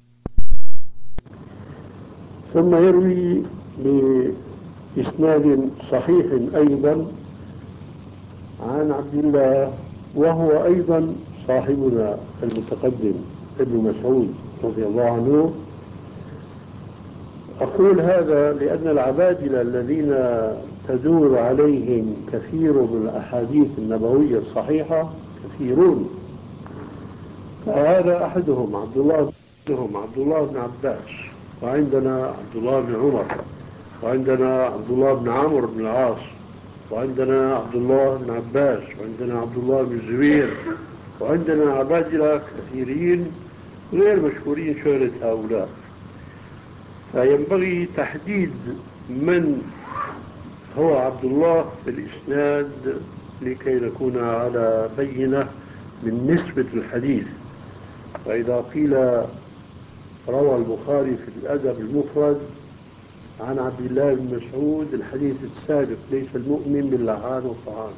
ثم يروي بإسناد صحيح أيضا عن عبد الله، وهو أيضا صاحبنا المتقدم ابن مسعود رضي الله عنه. أقول هذا لأن العبادلة الذين تدور عليهم كثير من الأحاديث النبوية الصحيحة كثيرون، فهذا أحدهم عبد الله بن عبد الله بن عباس، وعندنا عبد الله بن عمر، وعندنا عبد الله بن عمرو بن العاص، وعندنا عبد الله بن عباس، وعندنا عبد الله بن الزبير، وعندنا عبادلة كثيرين غير مشهورين شهرة هؤلاء. فينبغي تحديد من هو عبد الله في الإسناد لكي نكون على بينة من نسبة الحديث. فإذا قيل روى البخاري في الأدب المفرد عن عبد الله بن مسعود الحديث السابق: ليس المؤمن باللعان والطعان.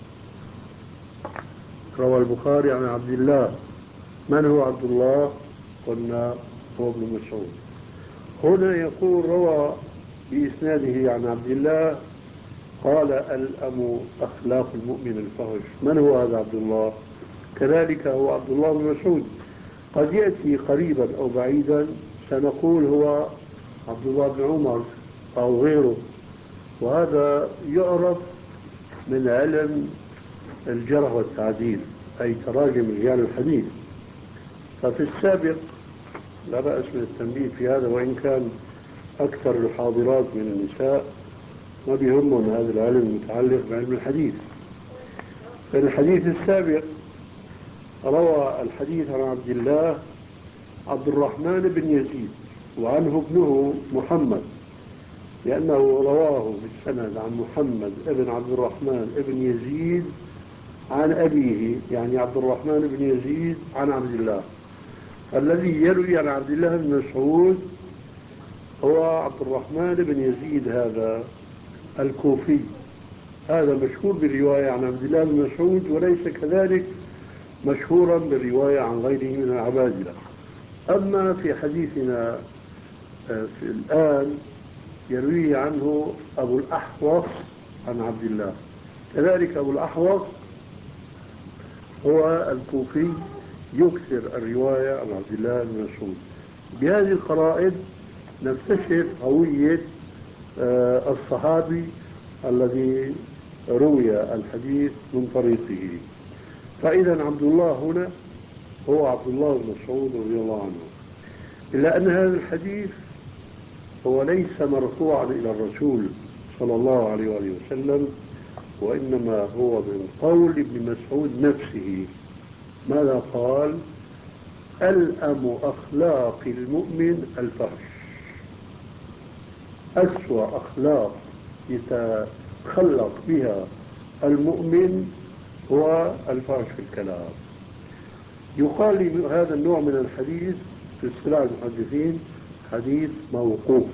روى البخاري عن عبد الله، من هو عبد الله؟ قلنا هو ابن مسعود. هنا يقول روى بإسناده عن عبد الله قال: ألأم أخلاق المؤمن الفحش. من هو هذا عبد الله؟ كذلك هو عبد الله بن مسعود، قد يأتي قريبا أو بعيدا سنقول هو عبد الله بن عمر أو غيره، وهذا يعرف من علم الجرح والتعديل، أي تراجم رجال الحديث. ففي السابق لا بأس من التنبيه في هذا، وإن كان أكثر الحاضرات من النساء ما بيهمهم هذا العلم المتعلق بعلم الحديث. في الحديث السابق روى الحديث عن عبد الله عبد الرحمن بن يزيد، وعنه ابنه محمد، لأنه رواه بالسند عن محمد ابن عبد الرحمن ابن يزيد عن أبيه، يعني عبد الرحمن بن يزيد عن عبد الله. الذي يروي عن عبد الله بن مسعود هو عبد الرحمن بن يزيد هذا الكوفي، هذا مشهور بالرواية عن عبد الله بن مسعود، وليس كذلك مشهورا بالرواية عن غيره من العبادلة. أما في حديثنا في الآن يروي عنه أبو الأحوص عن عبد الله، كذلك أبو الأحوص هو الكوفي يكثر الرواية عن عبد الله بن مسعود. بهذه القرائن نكتشف هوية الصحابي الذي روي الحديث من طريقه. فإذا عبد الله هنا هو عبد الله بن مسعود رضي الله عنه، إلا أن هذا الحديث هو ليس مرفوعا إلى الرسول صلى الله عليه وآله وسلم، وإنما هو من قول ابن مسعود نفسه. ماذا قال؟ ألأم أخلاق المؤمن الفحش. أسوأ أخلاق يتخلق بها المؤمن هو الفحش في الكلام. يقال هذا النوع من الحديث في اصطلاح المحدثين حديث موقوف،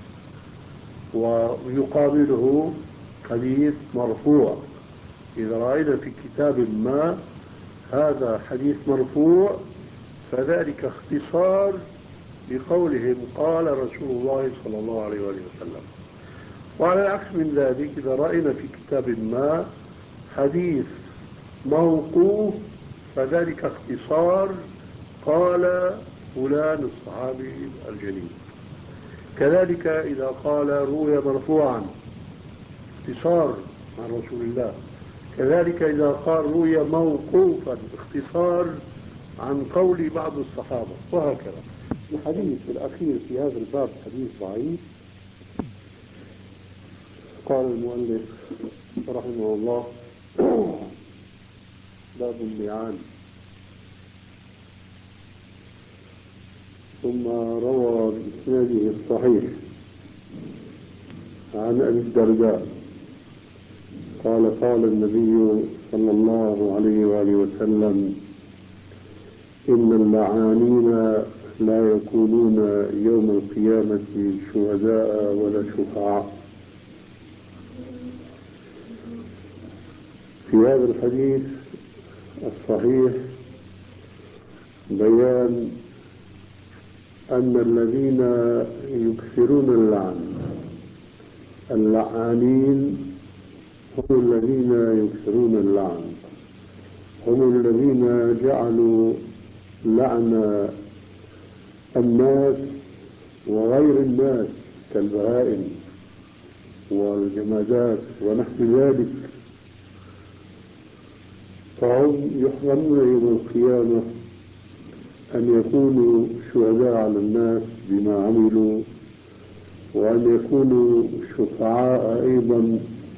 ويقابله حديث مرفوع. إذا رأينا في كتاب ما هذا حديث مرفوع فذلك اختصار بقولهم قال رسول الله صلى الله عليه وآله وسلم. وعلى العكس من ذلك إذا رأينا في كتاب ما حديث موقوف فذلك اختصار قال فلان الصحابي الجليل. كذلك إذا قال روي مرفوعا اختصار عن رسول الله، كذلك إذا قال روي موقوفا اختصار عن قول بعض الصحابة، وهكذا. الحديث الأخير في هذا الباب حديث ضعيف. قال المؤلف رحمه الله باب اللعان. ثم روى بإسناده الصحيح عن أبي الدرداء قال قال النبي صلى الله عليه وآله وسلم إن اللعانين لا يكونون يوم القيامة شهداء ولا شفعاء. في هذا الحديث الصحيح بيان أن الذين يكثرون اللعن اللعانين هم الذين يكثرون اللعن، هم الذين جعلوا لعن الناس وغير الناس كالبهائم والجمادات ونحو ذلك، فهم يحرمون يوم القيامة أن يكونوا شهداء على الناس بما عملوا، وأن يكونوا شفعاء أيضا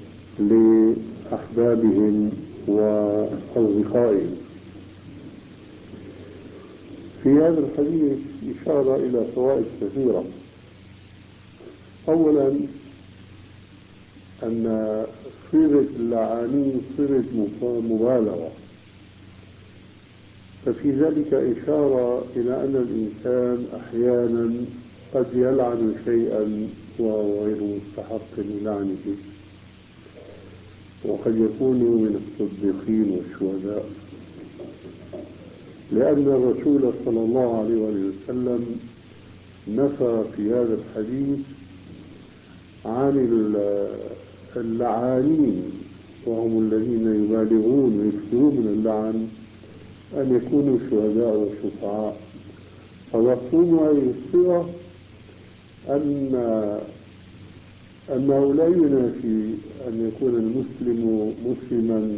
لأحبابهم وأصدقائهم. في هذا الحديث إشارة إلى فوائد كثيرة. أولا أن صيغة اللعانين صيغة مبالغة، ففي ذلك إشارة إلى أن الإنسان أحيانا قد يلعن شيئا وهو غير مستحق للعنه، وقد يكون من الصديقين والشهداء، لأن الرسول صلى الله عليه وسلم نفى في هذا الحديث عن اللعانين وهم الذين يبالغون ويكثرون من اللعن أن يكونوا شهداء وشفعاء. فمفهوم هذه الصيغة أن أنه لا ينافي أن يكون المسلم مسلما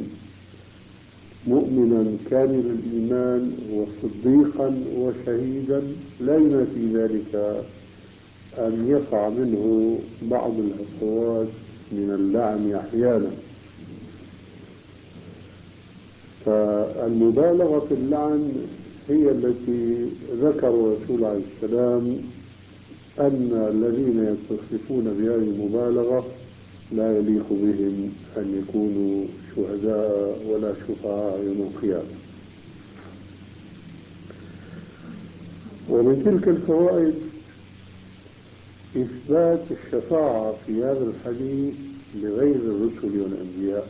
مؤمنا كامل الإيمان وصديقا وشهيدا، لا ينافي ذلك أن يقع منه بعض الهفوات من اللعن أحيانا. فالمبالغة في اللعن هي التي ذكر الرسول عليه السلام أن الذين يتصفون بهذه المبالغة لا يليق بهم أن يكونوا شهداء ولا شفعاء يوم القيامة. ومن تلك الفوائد إثبات الشفاعة في هذا الحديث لغير الرسل والأنبياء،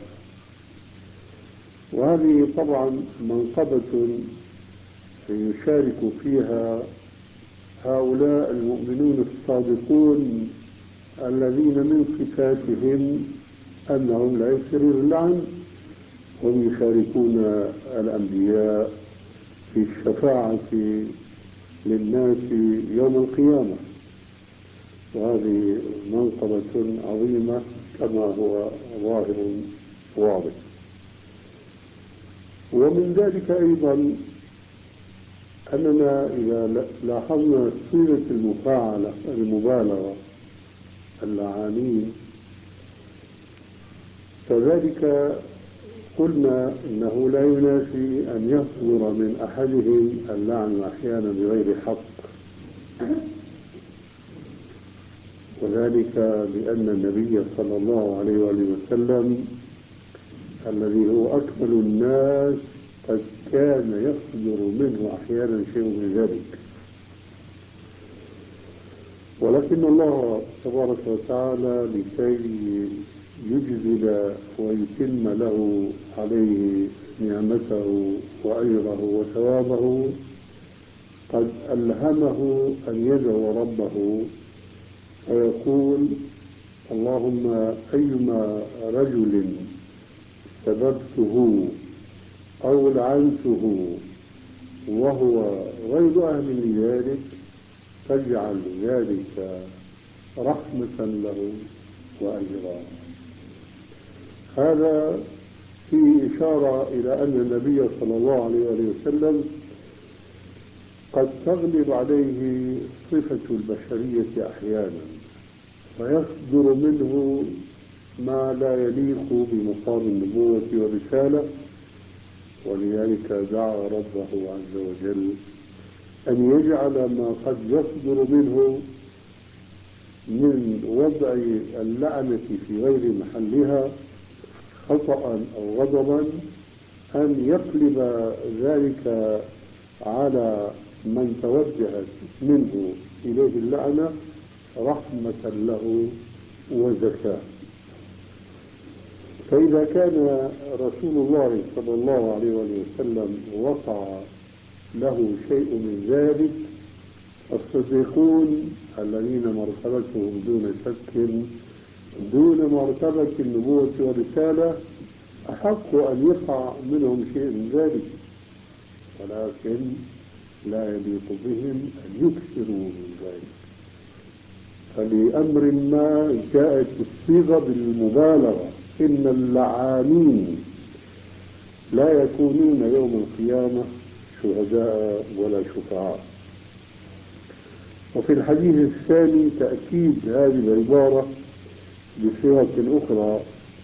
وهذه طبعا منقبة يشارك فيها هؤلاء المؤمنون الصادقون الذين من صفاتهم أنهم لا يكثرون اللعن، هم يشاركون الأنبياء في الشفاعة للناس يوم القيامة، وهذه منقبة عظيمة كما هو ظاهر واضح. ومن ذلك أيضا أننا إذا لاحظنا صيغة المفاعلة المبالغة اللعانين، فذلك قلنا إنه لا ينافي أن يصدر من أحدهم اللعن أحيانا بغير حق، وذلك لأن النبي صلى الله عليه وسلم الذي هو أكمل الناس قد كان يصدر منه أحيانا شيء من ذلك، ولكن الله تبارك وتعالى لكي يجزل ويتم له عليه نعمته وأجره وثوابه قد ألهمه أن يدعو ربه فيقول: اللهم أيما رجل سببته أو لعنته وهو غير أهل لذلك فاجعل ذلك رحمة له وأجرا. هذا فيه إشارة إلى أن النبي صلى الله عليه وسلم قد تغلب عليه صفة البشرية أحيانا فيصدر منه ما لا يليق بمقام النبوة والرسالة، ولذلك دعا ربه عز وجل أن يجعل ما قد يصدر منه من وضع اللعنة في غير محلها خطأ أو غضبا أن يقلب ذلك على من توجهت منه إليه اللعنة رحمة له وزكاة. فإذا كان رسول الله صلى الله عليه وسلم وقع له شيء من ذلك، الصديقون الذين مرتبتهم دون شك دون مرتبة النبوة والرسالة أحق أن يقع منهم شيء من ذلك، ولكن لا يليق بهم أن يكثروا من ذلك. فلأمر ما جاءت الصيغة بالمبالغة: إن اللعانين لا يكونون يوم القيامة شهداء ولا شفعاء. وفي الحديث الثاني تأكيد هذه العبارة بصيغة أخرى،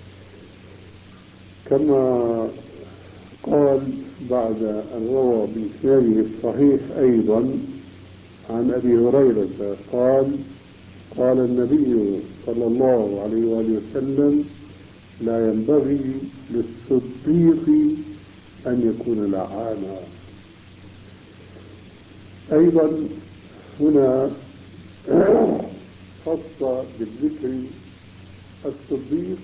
كما قال بعد أن روى بإسناده الصحيح أيضا عن أبي هريرة قال: قال النبي صلى الله عليه وآله وسلم: لا ينبغي للصديق أن يكون لعانا. أيضا هنا خص بالذكر الصديق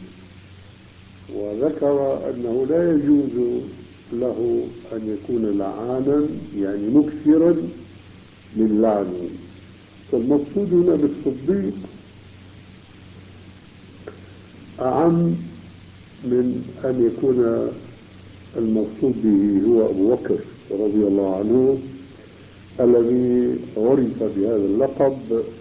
وذكر أنه لا يجوز له أن يكون لعانا يعني مكثرا للعن. فالمقصود هنا بالصديق أعم من أن يكون المقصود به هو أبو بكر رضي الله عنه الذي عرف بهذا اللقب،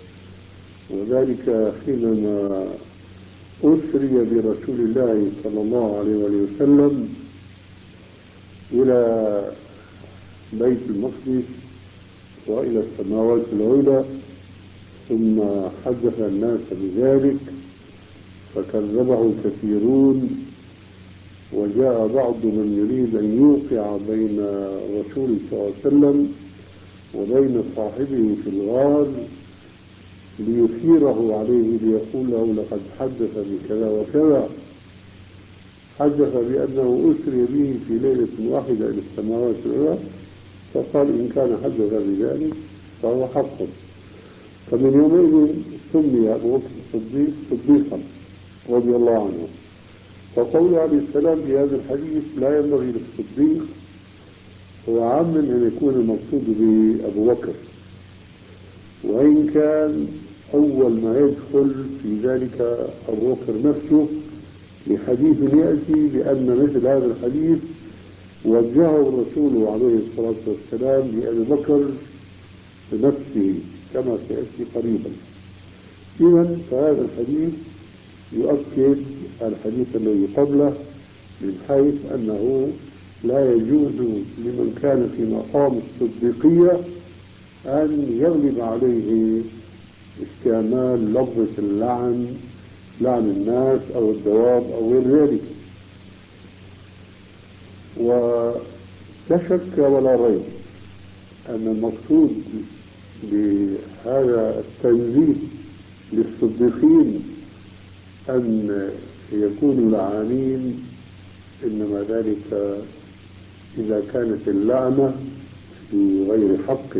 وذلك حينما أسري برسول الله صلى الله عليه وسلم إلى بيت المقدس وإلى السماوات العلى، ثم حدث الناس بذلك فكذبه كثيرون، وجاء بعض من يريد أن يوقع بين الرسول صلى الله عليه وسلم وبين صاحبه في الغار ليثيره عليه ليقول له: لقد حدث بكذا وكذا، حدث بأنه أسري به في ليلة واحدة إلى السماوات العلى، فقال: إن كان حدث بذلك فهو حق. فمن يومئذ سمي أبو بكر الصديق صديقا رضي الله عنه. وقوله عليه السلام في هذا الحديث: لا ينبغي للصديق، هو عام من أن يكون المقصود به أبو بكر، وإن كان أول ما يدخل في ذلك أبو بكر نفسه، لحديث يأتي بأن مثل هذا الحديث وجهه الرسول عليه الصلاة والسلام لأبي بكر بنفسه كما سيأتي قريبا. إذن فهذا الحديث يؤكد الحديث الذي قبله من حيث أنه لا يجوز لمن كان في مقام الصديقية أن يغلب عليه استعمال لفظة اللعن، لعن الناس أو الدواب أو غير ذلك. ولا شك ولا ريب أن المقصود بهذا التنزيه للصديقين أن يكونوا لعانين، إنما ذلك إذا كانت اللعنة في غير حق.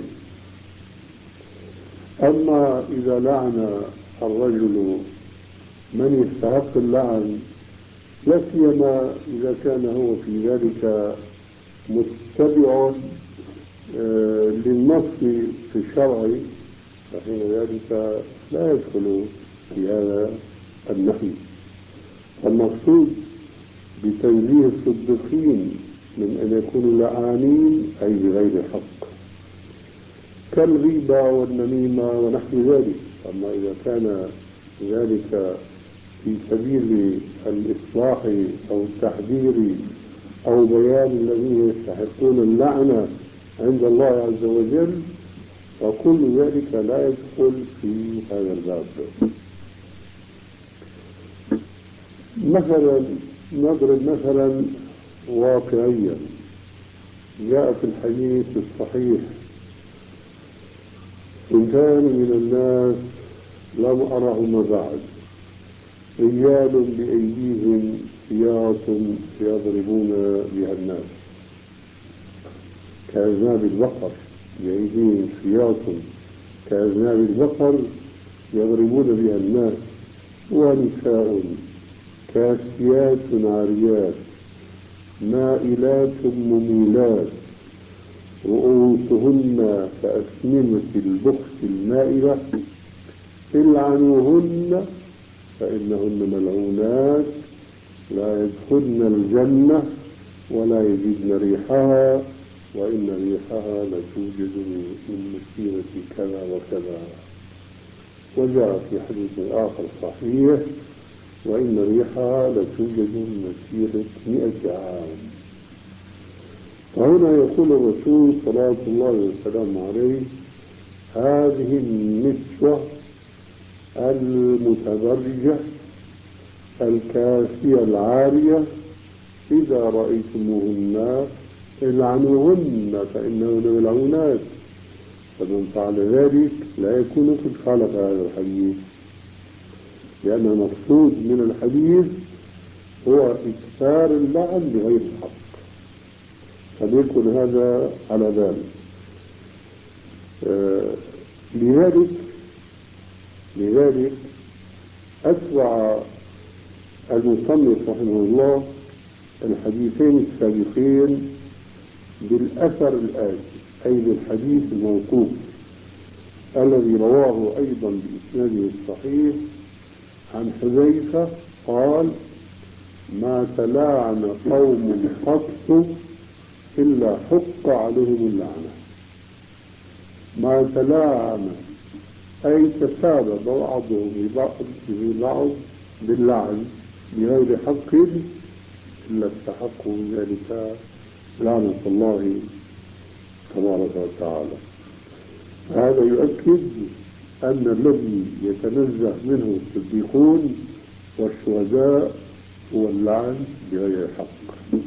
أما إذا لعن الرجل من يستحق اللعن، لا سيما إذا كان هو في ذلك متبع آه للنص في الشرع، فحين ذلك لا يدخل في هذا النهي. المقصود بتنزيه الصديقين من أن يكونوا لعانين أي بغير حق، كالغيبة والنميمة ونحو ذلك. أما إذا كان ذلك في سبيل الإصلاح أو التحذير أو بيان الذين يستحقون اللعنة عند الله عز وجل، وكل ذلك لا يدخل في هذا الباب. مثلا نضرب مثلا واقعيا جاء في الحديث الصحيح: إنسان من الناس لم أرهما بعد، رجال بأيديهم سياط يضربون بها الناس، كأذناب البقر، بأيديهم سياط كأذناب البقر يضربون بها الناس، ونساء كاسيات عاريات مائلات مميلات رؤوسهن كأسنمة البخت المائلة، العنوهن فإنهن ملعونات لا يدخلن الجنة ولا يجدن ريحها، وإن ريحها لتوجد من مسيرة كذا وكذا. وجاء في حديث آخر صحيح: وإن ريحها لتوجد من مسيرة مئة عام. فهنا يقول الرسول صلى الله عليه وسلم عليه: هذه النسوة المتبرجة الكاسية العارية إذا رأيتموهن العنوهن فإنهن ملعونات. فمن فعل ذلك لا يكون قد خالف هذا الحديث، لأن المقصود من الحديث هو إكثار اللعن بغير الحق، فليكن هذا على ذلك. آه لذلك لذلك أتبع المصنف رحمه الله الحديثين السابقين بالأثر الآتي، أي بالحديث الموقوف الذي رواه أيضا بإسناده الصحيح عن حذيفة قال: ما تلاعن قوم قط إلا حق عليهم اللعنة. ما تلاعن أي تسابب بعضهم ببعض باللعن بغير حق إلا استحقوا ذلك لعنة الله تبارك وتعالى. هذا يؤكد أن الذي يتنزه منه الصديقون والشهداء هو اللعن بغير حق.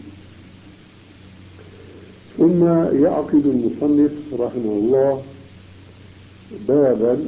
ثم يعقد المصنف رحمه الله بابا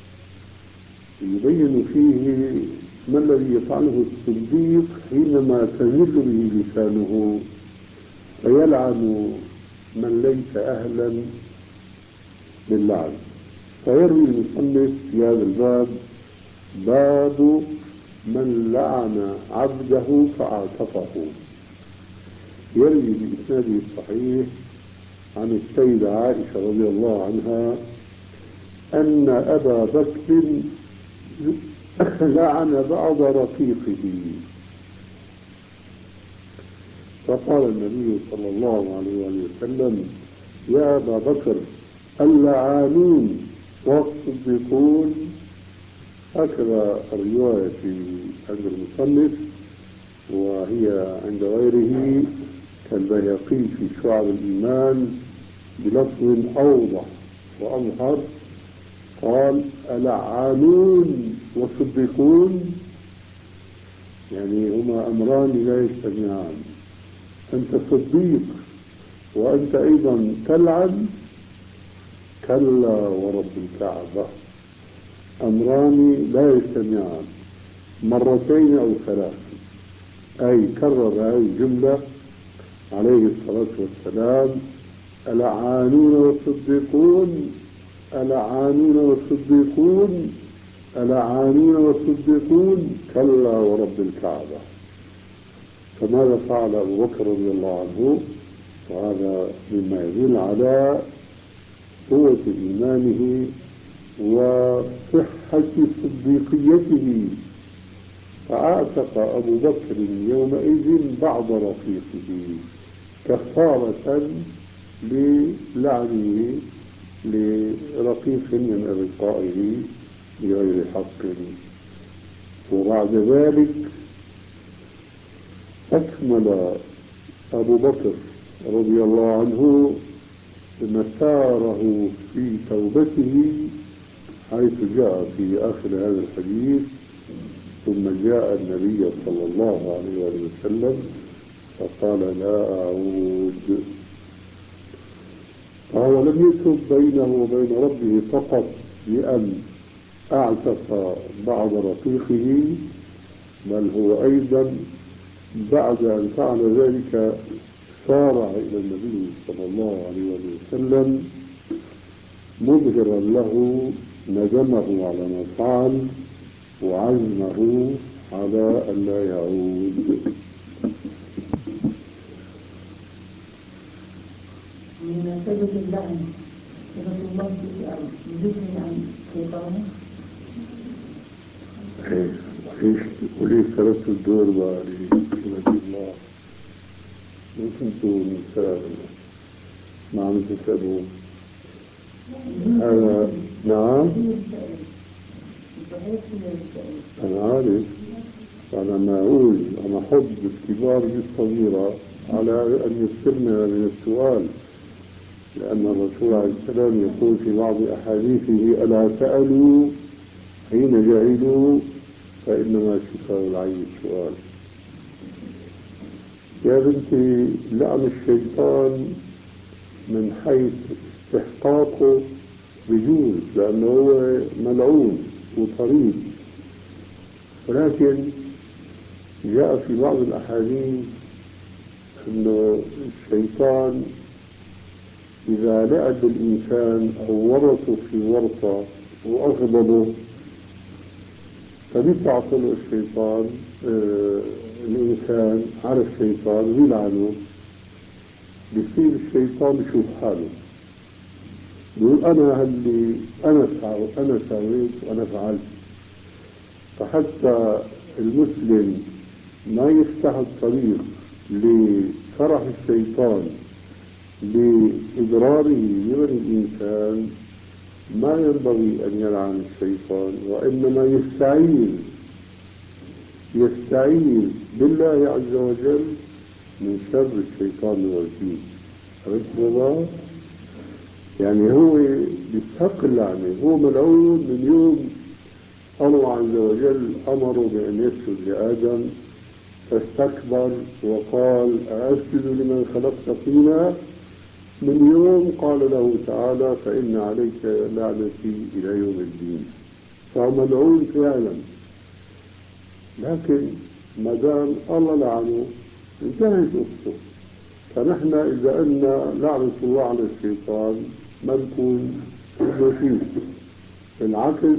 يبين فيه ما الذي يفعله الصديق حينما تزل به لسانه فيلعن من ليس أهلا للعن. فيروي المصنف في هذا الباب: باب من لعن عبده فأعتقه. يروي بإسناده الصحيح عن السيدة عائشة رضي الله عنها أن أبا بكر لعن بعض رفيقه، فقال النبي صلى الله عليه وسلم: يا أبا بكر اللعانون والصديقون. هكذا الرواية عند المصنف، وهي عند غيره كالبيهقي في شعب الإيمان بلفظ أوضح وأظهر، قال ألعانون وصديقون، يعني هما أمران لا يجتمعان، أنت صديق وأنت أيضا تلعن، كلا ورب الكعبة، أمران لا يجتمعان مرتين أو ثلاث. أي كرر هذه الجملة عليه الصلاة والسلام: ألعانون والصديقون، ألعانون والصديقون، ألعانون والصديقون، كلا ورب الكعبة. فماذا فعل أبو بكر رضي الله عنه؟ وهذا مما يدل على قوة إيمانه وصحة صديقيته، فأعتق أبو بكر يومئذ بعض رفيقه كفارة للعنه لرقيق من أرقائه بغير حق. وبعد ذلك أكمل أبو بكر رضي الله عنه مساره في توبته، حيث جاء في آخر هذا الحديث: ثم جاء النبي صلى الله عليه وسلم فقال لا أعود. فهو لم يتب بينه وبين ربه فقط بأن أعتق بعض رقيقه، بل هو أيضا بعد أن فعل ذلك سارع إلى النبي صلى الله عليه وسلم مظهرا له ندمه على ما فعل وعزمه على أن لا يعود. من سبب اللعنة رسول الله يذكر عن شيطانه. ايش وليش تركت الدور لكلمة الله؟ ممكن تكون نساء ما عم تسألوا هذا. نعم أنا عارف، أنا ما أقول أنا أحب الكبار بالصغيرة على أن يكثرنا من السؤال، لأن الرسول عليه السلام يقول في بعض أحاديثه: ألا سألوا حين جهلوا فإنما شفاء العي السؤال. يا بنتي، لعن الشيطان من حيث استحقاقه بجوز، لأنه هو ملعون وطريد، ولكن جاء في بعض الأحاديث أنه الشيطان إذا لعب الإنسان أو ورطه في ورطة وأغضبه فبيطلع طلع الشيطان آه الإنسان على الشيطان ويلعنه، بيصير الشيطان بشوف حاله بيقول أنا هاللي أنا ساويت أنا ساويت وأنا فعلت. فحتى المسلم ما يفتح الطريق لفرح الشيطان بإضراره ببني الإنسان، ما ينبغي أن يلعن الشيطان، وإنما يستعيذ يستعيذ بالله عز وجل من شر الشيطان الرجيم. عرفت الله؟ يعني هو بيستحق اللعنة، هو ملعون من يوم الله عز وجل أمره بأن يسجد لآدم فاستكبر وقال أسجد لمن خلقت طينا، من يوم قال له تعالى فإن عليك لعنتي إلى يوم الدين، فهو ملعون فعلا. لكن ما دام الله لعنه انتهت قصته. فنحن إذا قلنا لعنة الله على الشيطان ما نكون شيء، بالعكس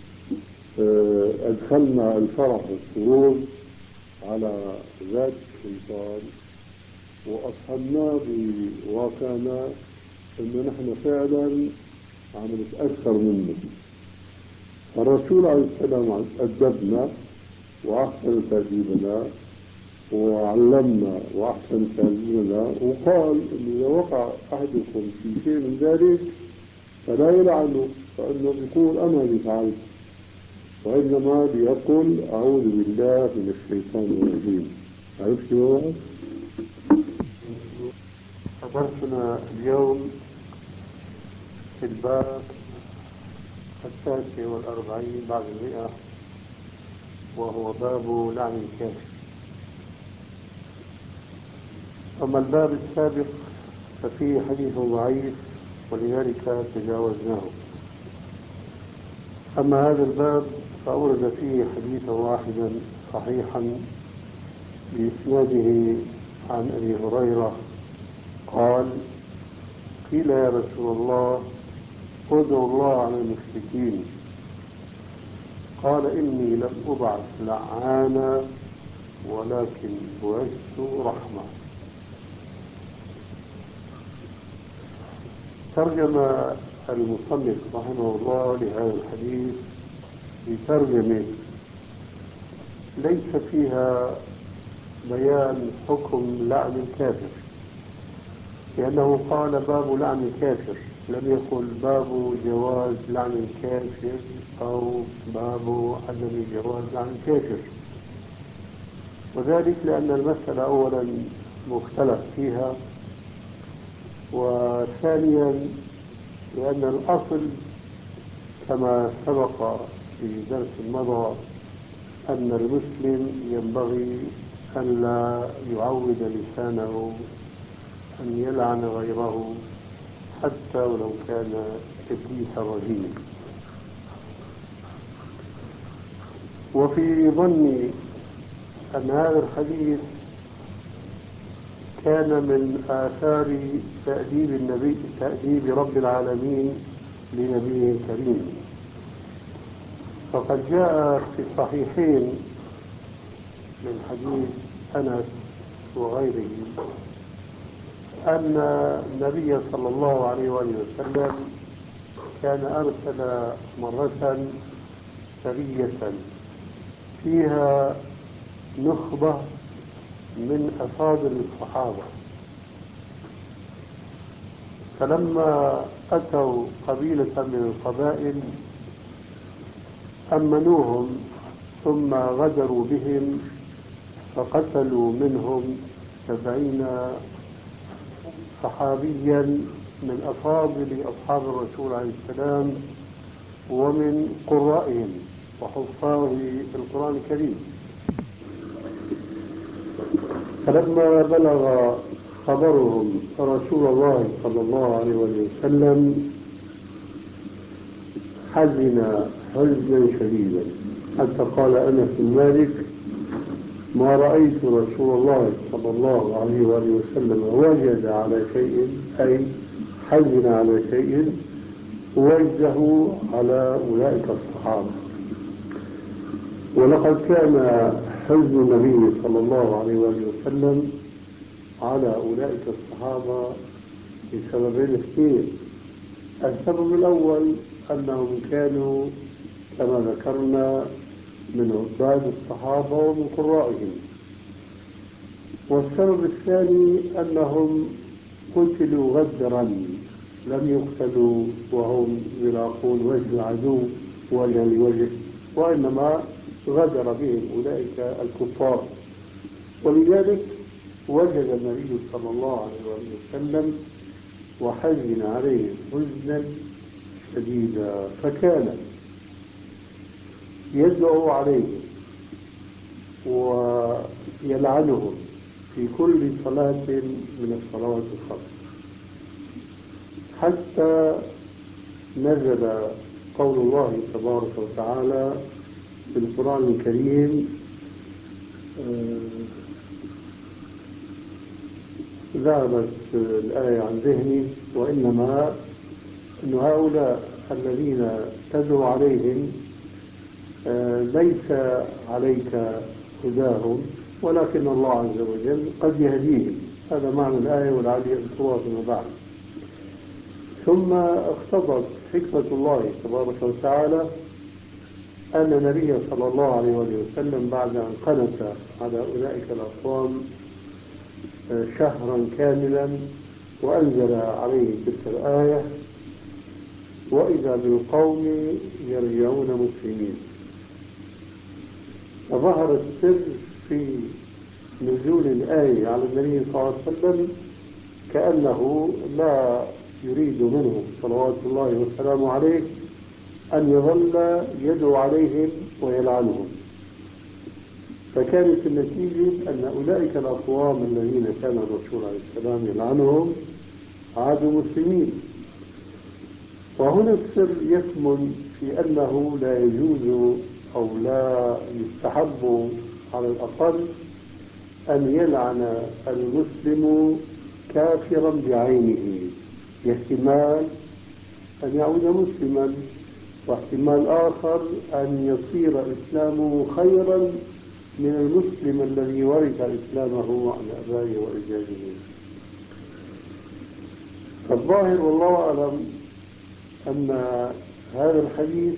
أدخلنا الفرح والسرور على ذات الشيطان وأفهمنا بواقعنا أنه نحن فعلا عم نتأثر منه. الرسول عليه السلام أدبنا وأحسن تأديبنا وعلمنا وأحسن تعليمنا، وقال إن إذا وقع أحدكم في شيء من ذلك فلا يلعنه، فإنه بيقول أنا اللي فعلت، وإنما بيقول أعوذ بالله من الشيطان الرجيم. عرفت موعد؟ درسنا اليوم في الباب التاسع والأربعين بعد المئة، وهو باب لعن الكافر. أما الباب السابق ففيه حديث ضعيف ولذلك تجاوزناه. أما هذا الباب فأورد فيه حديثا واحدا صحيحا بإسناده عن أبي هريرة قال: قيل يا رسول الله ادعو الله على المشركين، قال: إني لم أبعث لعانا ولكن بعثت رحمة. ترجم المصنف رحمه الله لهذا الحديث بترجمة ليس فيها بيان حكم لعن الكافر، لأنه قال باب لعن الكافر، لم يقل باب جواز لعن الكافر أو باب عدم جواز لعن الكافر، وذلك لأن المسألة أولا مختلف فيها، وثانيا لأن الأصل كما سبق في درس مضى أن المسلم ينبغي أن لا يعود لسانه أن يلعن غيره حتى ولو كان إبليس رجيما. وفي ظني أن هذا الحديث كان من آثار تأديب النبي تأديب رب العالمين لنبيه الكريم، فقد جاء في الصحيحين من حديث أنس وغيره أن النبي صلى الله عليه وآله وسلم كان أرسل مرة سرية فيها نخبة من أفاضل الصحابة، فلما أتوا قبيلة من القبائل أمنوهم ثم غدروا بهم فقتلوا منهم سبعين صحابيا من أفاضل أصحاب الرسول عليه السلام ومن قرائهم وحفاظ القرآن الكريم. فلما بلغ خبرهم رسول الله صلى الله عليه وسلم حزن حزنا شديدا، حتى قال أنس بن مالك: ما رأيت رسول الله صلى الله عليه وسلم وجد على شيء، أي حزن على شيء وجده على أولئك الصحابة. ولقد كان حزن النبي صلى الله عليه وسلم على أولئك الصحابة بسببين اثنين. السبب الأول أنهم كانوا كما ذكرنا من عباد الصحابة ومن قرائهم، والسبب الثاني أنهم قتلوا غدرا، لم يقتلوا وهم يلاقون وجه العدو وجها لوجه، وإنما غدر بهم أولئك الكفار. ولذلك وجد النبي صلى الله عليه وسلم وحزن عليه حزنا شديدا، فكان يدعو عليهم ويلعنهم في كل صلاة من الصلوات الخمس، حتى نزل قول الله تبارك وتعالى في القرآن الكريم: ذهبت الآية عن ذهني، وإنما أن هؤلاء الذين تدعو عليهم ليس عليك هداهم ولكن الله عز وجل قد يهديهم. هذا معنى الآية والعلي يذكرها فيما بعد. ثم اقتضت حكمة الله تبارك وتعالى أن النبي صلى الله عليه وسلم بعد أن قنت على أولئك الأقوام شهرا كاملا وأنزل عليه تلك الآية: وإذا بالقوم يرجعون مسلمين. فظهر السر في نزول الآية على النبي صلى الله عليه وسلم كأنه لا يريد منه صلوات الله وسلامه عليه أن يظل يدعو عليهم ويلعنهم. فكانت النتيجة أن أولئك الأقوام الذين كان الرسول عليه السلام يلعنهم عادوا مسلمين. وهنا السر يكمن في أنه لا يجوز أو لا يستحب على الأقل أن يلعن المسلم كافرا بعينه، احتمال أن يعود مسلما، واحتمال آخر أن يصير إسلامه خيرا من المسلم الذي ورث إسلامه عن آبائه وأجداده. فالظاهر والله أعلم أن هذا الحديث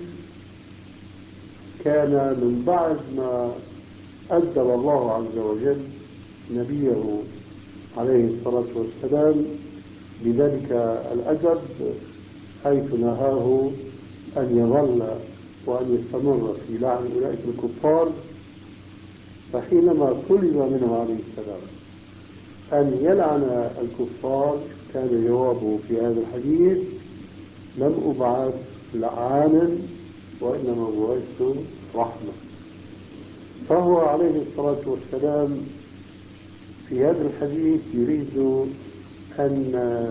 كان من بعد ما أدب الله عز وجل نبيه عليه الصلاة والسلام بذلك الأدب، حيث نهاه أن يظل وأن يستمر في لعن أولئك الكفار. فحينما طلب منه عليه السلام أن يلعن الكفار كان جوابه في هذا الحديث: لم أبعث لعانا وإنما بعثت رحمة. فهو عليه الصلاة والسلام في هذا الحديث يريد أن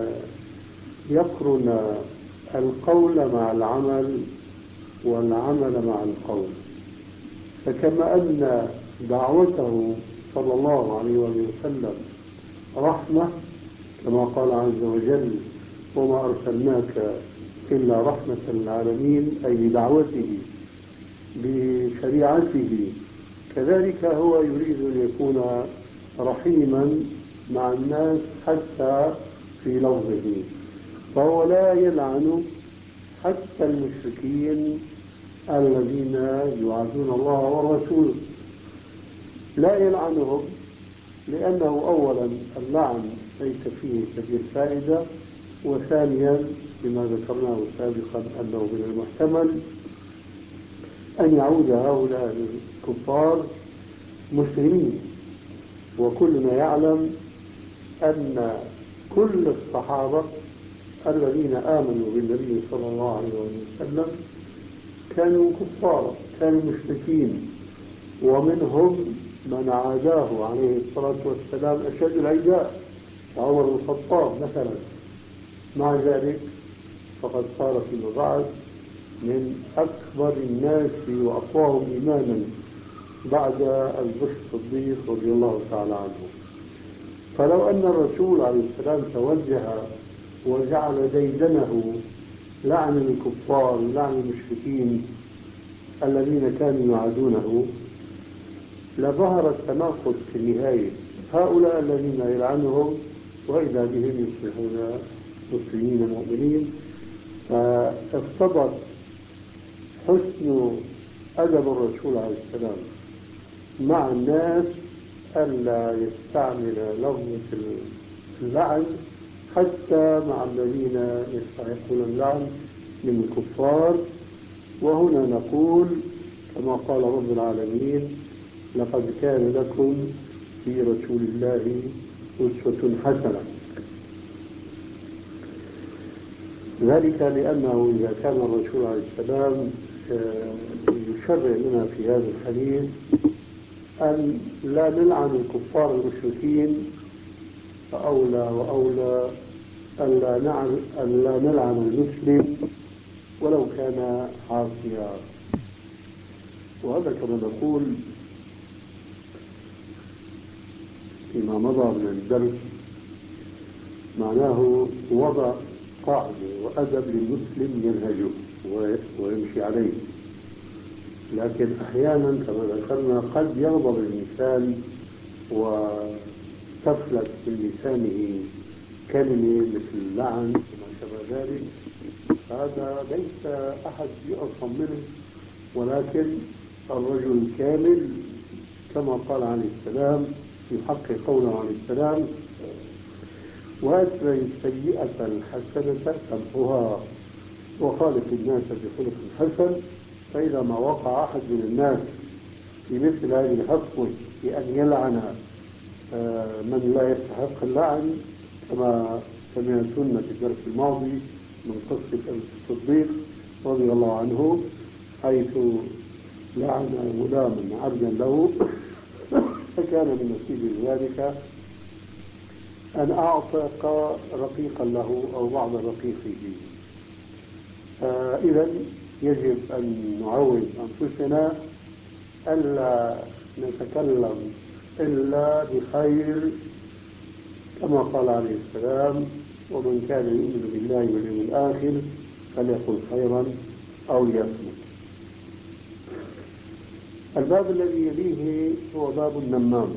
يقرن القول مع العمل والعمل مع القول. فكما أن دعوته صلى الله عليه وسلم رحمة، كما قال عز وجل: وما أرسلناك إلا رحمة للعالمين، أي بدعوته بشريعته، كذلك هو يريد أن يكون رحيما مع الناس حتى في لفظه. فهو لا يلعن حتى المشركين الذين يعادون الله ورسوله، لا يلعنهم، لأنه أولا اللعن ليس فيه كثير فائدة، وثانيا بما ذكرناه سابقا أنه من المحتمل أن يعود هؤلاء الكفار مسلمين. وكلنا يعلم أن كل الصحابة الذين آمنوا بالنبي صلى الله عليه وسلم كانوا كفارا، كانوا مشركين، ومنهم من عاداه عليه الصلاة والسلام أشد العداء، عمر بن الخطاب مثلا. مع ذلك فقد صار فيما بعد من أكبر الناس وأقواهم إيمانا بعد أبي بكر الصديق رضي الله تعالى عنه. فلو أن الرسول عليه السلام توجه وجعل ديدنه لعن الكفار لعن المشركين الذين كانوا يعادونه، لظهر التناقض في النهاية. هؤلاء الذين يلعنهم وإذا بهم يصبحون مسلمين مؤمنين. فاقتضت حسن أدب الرسول عليه السلام مع الناس ألا يستعمل لفظة اللعن حتى مع الذين يستحقون اللعن من الكفار. وهنا نقول كما قال رب العالمين: لقد كان لكم في رسول الله أسوة حسنة. ذلك لأنه إذا كان الرسول عليه السلام يشرع لنا في هذا الحديث أن لا نلعن الكفار المشركين، فأولى وأولى أن لا نلعن المسلم ولو كان عاصيا. وهذا كما نقول فيما مضى من الدرس معناه وضع قاعدة وأدب للمسلم ينهجه ويمشي عليه. لكن أحيانا كما ذكرنا قد يغضب الإنسان وتفلت من لسانه كلمة مثل اللعن وما شابه ذلك. هذا ليس أحد يعصم منه، ولكن الرجل الكامل كما قال عليه السلام في حق قوله عليه السلام: وأتبع السيئة الحسنة تمحها وخالق الناس بخلق حسن. فإذا ما وقع أحد من الناس في مثل هذه الحقوة بأن يلعن آه، من لا يستحق اللعن، كما سمعتن في الدرس الماضي من قصة أبي الصديق رضي الله عنه، حيث لعن غلاما عبدا له فكان من نصيب ذلك أن أعتق رقيقا له أو بعض رقيقه. إذا يجب أن نعود أنفسنا ألا نتكلم إلا بخير، كما قال عليه السلام: ومن كان يؤمن بالله واليوم الآخر فليقل خيرا أو ليصمت. الباب الذي يليه هو باب النمام.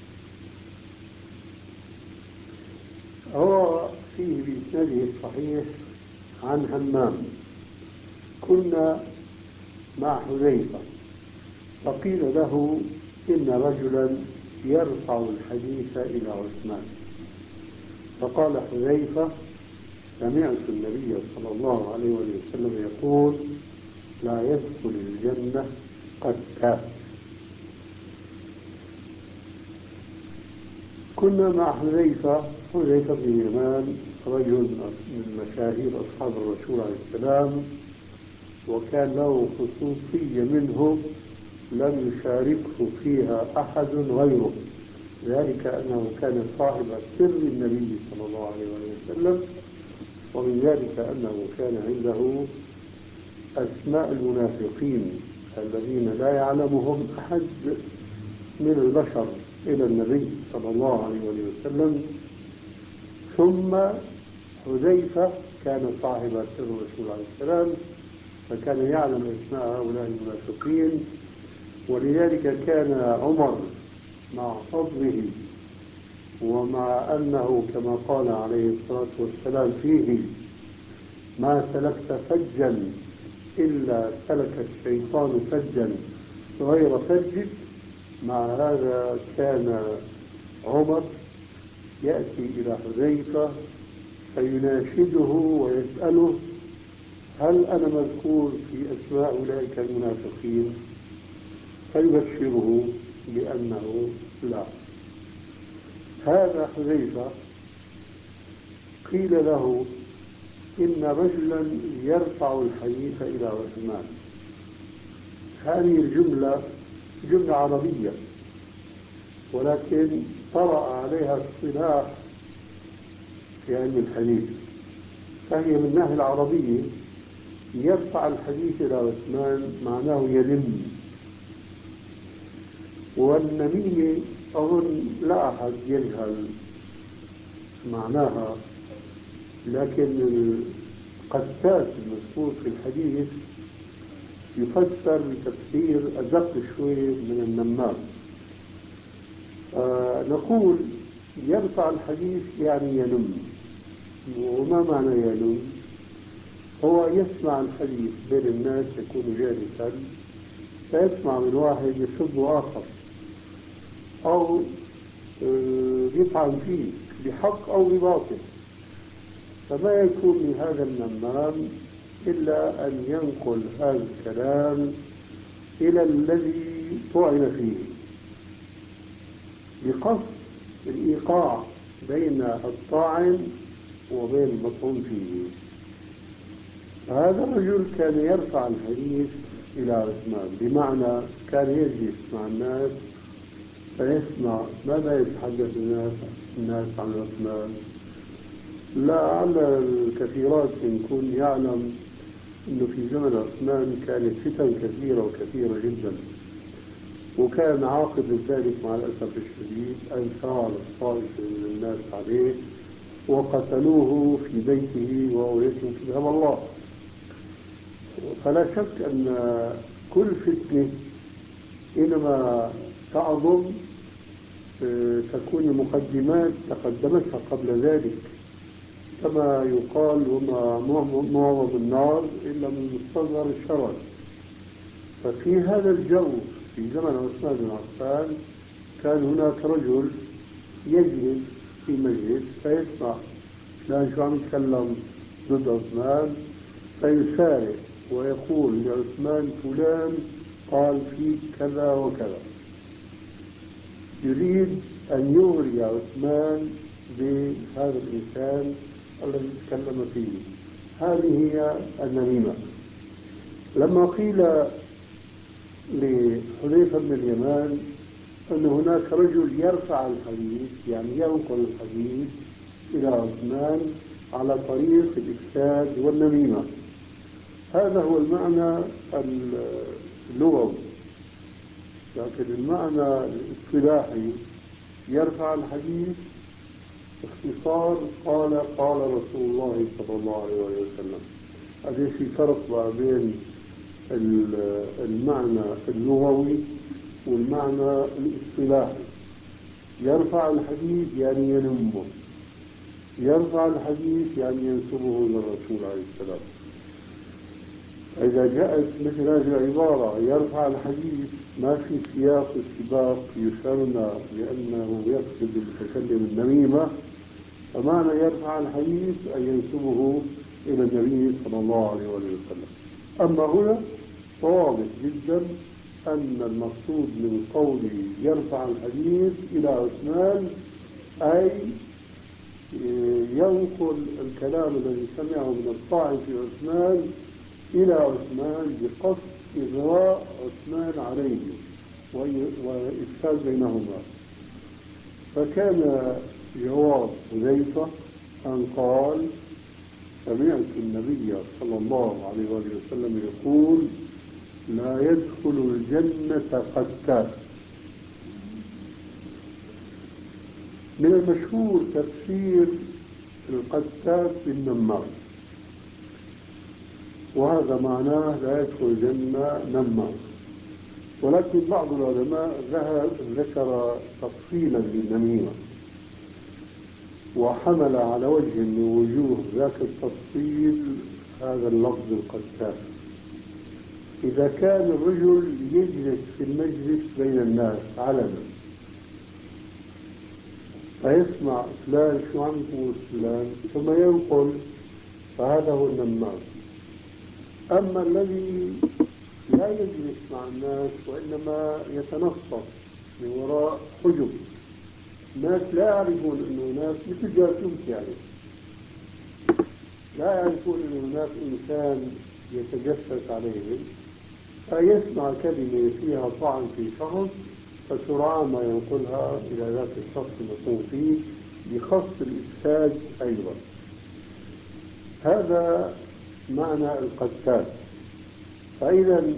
هو فيه بإسناده الصحيح عن همام: كنا مع حذيفة فقيل له إن رجلا يرفع الحديث إلى عثمان، فقال حذيفة: سمعت النبي صلى الله عليه وسلم يقول: لا يدخل الجنة قتال. كنا مع حذيفة حذيفة بن اليمان، رجل من مشاهير أصحاب الرسول عليه السلام، وكان له خصوصية منه لم يشاركه فيها أحد غيره، ذلك أنه كان صاحب سر النبي صلى الله عليه وسلم، ومن ذلك أنه كان عنده أسماء المنافقين الذين لا يعلمهم أحد من البشر إلى النبي صلى الله عليه وسلم. ثم حذيفة كان صاحب سر الرسول عليه السلام، فكان يعلم أسماء هؤلاء المنافقين، ولذلك كان عمر مع فضله ومع أنه كما قال عليه الصلاة والسلام فيه: ما سلكت فجا إلا سلك الشيطان فجا غير فجك، مع هذا كان عمر يأتي إلى حذيفة فيناشده ويسأله: هل أنا مذكور في أسماء أولئك المنافقين؟ فيبشره بأنه لا. هذا حذيفة قيل له إن رجلا يرفع الحديث إلى عثمان. هذه الجملة جملة عربية، ولكن طرأ عليها اصطلاح في علم الحديث، فهي من الناحية العربية يرفع الحديث إلى عثمان معناه يلم، والنميمة أظن لا أحد يجهل معناها، لكن القتات المذكور في الحديث يفسر بتفسير أدق شوي من النمام. آه نقول يرفع الحديث يعني ينم. وما معنى ينم؟ هو يسمع الحديث بين الناس، يكون جالسا فيسمع من واحد يسب آخر أو يطعن فيه بحق أو بباطل، فما يكون من هذا النمام إلا أن ينقل هذا الكلام إلى الذي طعن فيه بقصد الإيقاع بين الطاعن وبين المطعون فيه. هذا الرجل كان يرفع الحديث إلى عثمان، بمعنى كان يجلس مع الناس فيسمع ماذا يتحدث الناس الناس عن عثمان. لعل الكثيرات منكم يعلم أنه في زمن عثمان كانت فتن كثيرة وكثيرة جدا، وكان عاقبة ذلك مع الأسف الشديد أن ثار طائفة من الناس عليه وقتلوه في بيته وهو يتم كتاب الله. فلا شك أن كل فتنة إنما تعظم تكون المقدمات تقدمتها قبل ذلك، كما يقال: وما معظم النار إلا من مستصغر الشرر. ففي هذا الجو في زمن عثمان بن عفان كان هناك رجل يجلس في مجلس فيسمع فلان شو عم يتكلم ضد عثمان، فيسارع ويقول لعثمان: فلان قال فيك كذا وكذا، يريد أن يغري عثمان بهذا الإنسان الذي تكلم فيه. هذه هي النميمة. لما قيل لحذيفة بن اليمان أن هناك رجل يرفع الحديث، يعني ينقل الحديث إلى عثمان على طريق الإفساد والنميمة، هذا هو المعنى اللغوي. لكن المعنى الاصطلاحي يرفع الحديث اختصار قال قال رسول الله صلى الله عليه وسلم. هذا في فرق ما بين المعنى اللغوي والمعنى الاصطلاحي. يرفع الحديث يعني ينمه، يرفع الحديث يعني ينسبه للرسول عليه السلام. إذا جاءت مثل هذه العبارة يرفع الحديث ما في سياق السباق يفهمنا بأنه يقصد المتكلم النميمة، فمعنى يرفع الحديث أن ينسبه إلى النبي صلى الله عليه وسلم. أما هنا فواضح جدا أن المقصود من قوله يرفع الحديث إلى عثمان أي ينقل الكلام الذي سمعه من الطاعن في عثمان إلى عثمان بقصد إغراء عثمان عليه وإفساد بينهما. فكان جواب حذيفة أن قال سمعت النبي صلى الله عليه وسلم يقول لا يدخل الجنة قتال. من المشهور تفسير القتال بالنمام، وهذا معناه لا يدخل الجنة نمام. ولكن بعض العلماء ذكر تفصيلا للنميمة وحمل على وجه من وجوه ذاك التفصيل هذا اللفظ القتال. إذا كان الرجل يجلس في المجلس بين الناس علنا فيسمع فلان شو عم يقول فلان ثم ينقل، فهذا هو النمام. أما الذي لا يجلس مع الناس وإنما يتنصت من وراء حجب، الناس لا يعرفون أنه هناك مثل جاسوس، يعني لا يعرفون أنه هناك إنسان يتجسس عليهم، فيسمع كلمة فيها طعن في شخص فسرعان ما ينقلها إلى ذاك الشخص المطعون فيه بقصد الإفساد أيضا. هذا معنى القتال. فإذا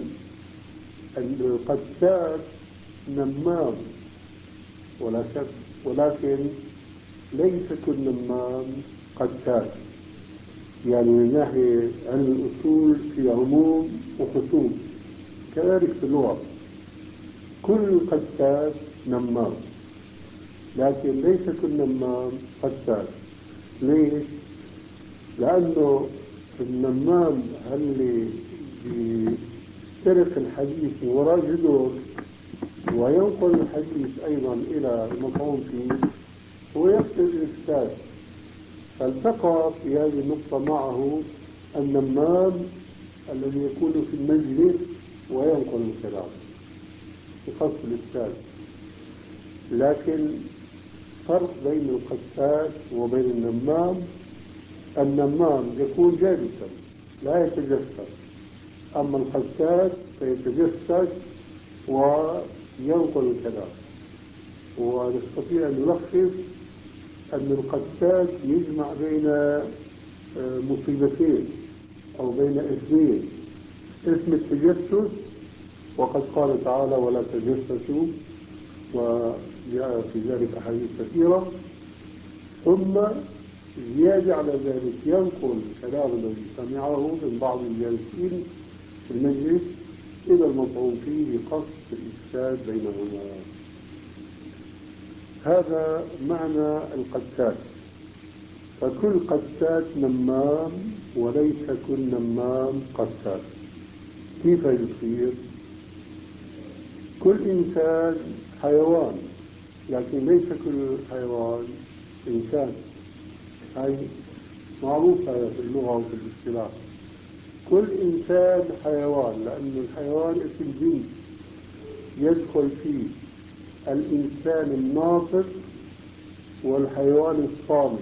القتال نمام ولا شك، ولكن ليس كل نمام قتال. يعني من ناحية علم الأصول في عموم وخصوص، كذلك في اللغة كل قتال نمام، لكن ليس كل نمام قتال. ليش؟ لأنه النمام اللي بيسترق الحديث من وراء جدور وينقل الحديث أيضا إلى المطعون فيه هو يقصد الإفساد. فالتقى في هذه النقطة معه النمام الذي يكون في المجلس وينقل الكلام بقصد الإفساد. لكن فرق بين القتال وبين النمام، النمام يكون جالسا لا يتجسس، أما القتال فيتجسس وينقل الكلام. ونستطيع أن نلخص أن القتال يجمع بين مصيبتين أو بين إثمين: اسم التجسس، وقد قال تعالى ولا تجسسوا، وجاء في ذلك حديث كثيرة، ثم زيادة على ذلك ينقل الكلام الذي سمعه من بعض الجالسين في المجلس إلى المطعون فيه بقصد الإفساد بينهما. هذا معنى القتال. فكل قتال نمام وليس كل نمام قتال. كيف يصير؟ كل إنسان حيوان، لكن ليس كل حيوان إنسان. هاي معروفة في اللغة وفي الاصطلاح. كل إنسان حيوان، لأن الحيوان اسم جنس يدخل فيه الإنسان الناطق والحيوان الصامت،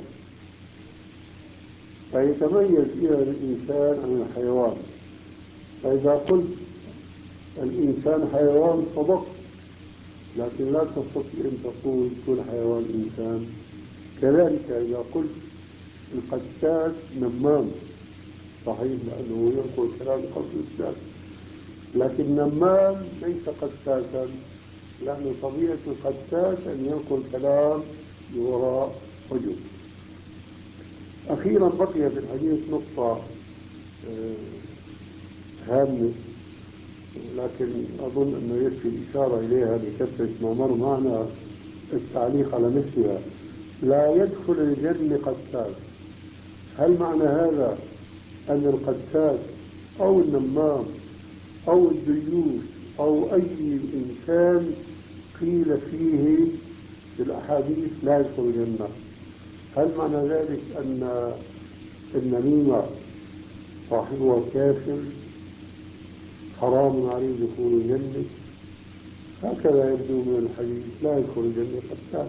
فيتميز فيها الإنسان عن الحيوان. فإذا قلت الإنسان حيوان صدقت، لكن لا تستطيع أن تقول كل حيوان إنسان. كذلك إذا قلت القساس نمام، صحيح لأنه ينقل كلام قبل الإسلام، لكن نمام ليس قساسا، لأن طبيعة القساس أن ينقل كلام وراء وجه. أخيرا بقي في الحديث نقطة هامة، لكن أظن أنه يكفي الإشارة إليها لكثرة ما مر معنا التعليق على مثلها. لا يدخل الجنة قساس. هل معنى هذا أن القساس أو النمام أو الديوث أو أي إنسان قيل فيه في الأحاديث لا يدخل الجنة؟ هل معنى ذلك أن النميمة صاحبها كافر حرام عليه دخول الجنة؟ هكذا يبدو من الحديث، لا يدخل الجنة قساس.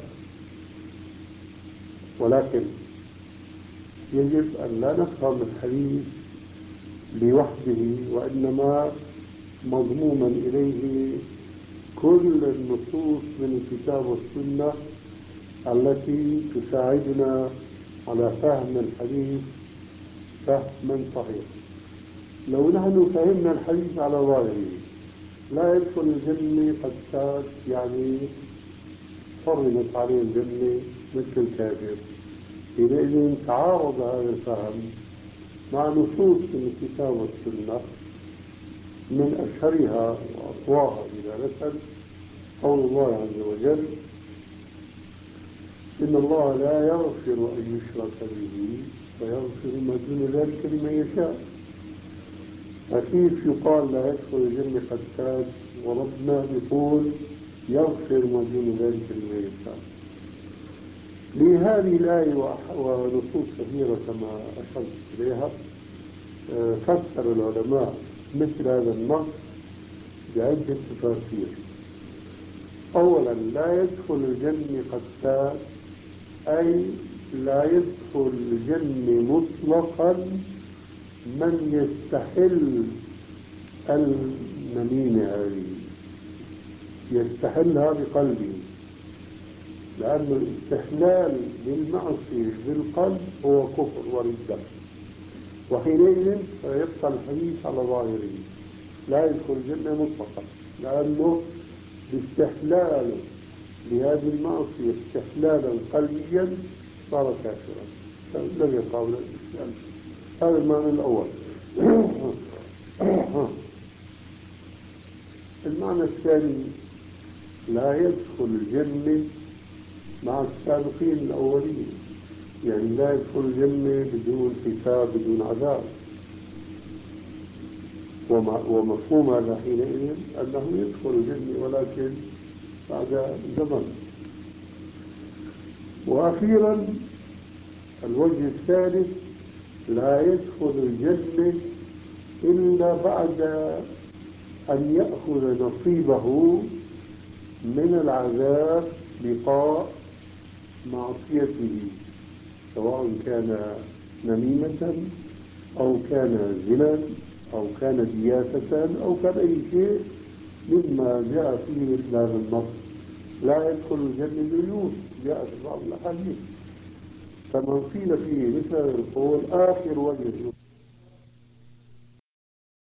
ولكن يجب أن لا نفهم الحديث لوحده، وإنما مضموما إليه كل النصوص من الكتاب والسنة التي تساعدنا على فهم الحديث فهما صحيحا. لو نحن فهمنا الحديث على ظاهره لا يدخل الجنة قساس يعني حرمت عليه الجنة مثل الكافر، حينئذ تعارض هذا الفهم مع نصوص من الكتاب والسنة، من أشهرها وأقواها دلالة قول الله عز وجل: إن الله لا يغفر أن يشرك به ويغفر ما دون ذلك لمن يشاء. فكيف يقال لا يدخل الجنة قساس وربنا يقول يغفر ما دون ذلك لمن يشاء؟ لهذه الآية ونصوص كثيرة كما أشرت إليها فسر العلماء مثل هذا النص بعدة تفاسير. أولا، لا يدخل الجنة قساس أي لا يدخل الجنة مطلقا من يستحل النميمة هذه، يستحلها بقلبه، لأن الاستحلال للمعصية بالقلب هو كفر وردة، وحينئذ يبقى الحديث على ظاهره لا يدخل الجنة مطلقا، لأنه باستحلاله لهذه المعصية استحلالا قلبيا صار كافرا لم يقابل الإسلام. هذا المعنى الأول. المعنى الثاني: لا يدخل الجنة مع السابقين الأولين، يعني لا يدخل الجنة بدون حساب بدون عذاب، ومفهوم هذا حينئذ أنه يدخل الجنة ولكن بعد زمن. وأخيرا الوجه الثالث: لا يدخل الجنة إلا بعد أن يأخذ نصيبه من العذاب لقاء معصيته، سواء كان نميمة أو كان زنا أو كان دياسة أو كان أي شيء مما جاء فيه مثل هذا النص. لا يدخل الجنة ديوث، جاء في بعض الأحاديث، فمن قيل فيه مثل هذا القول آخر وجه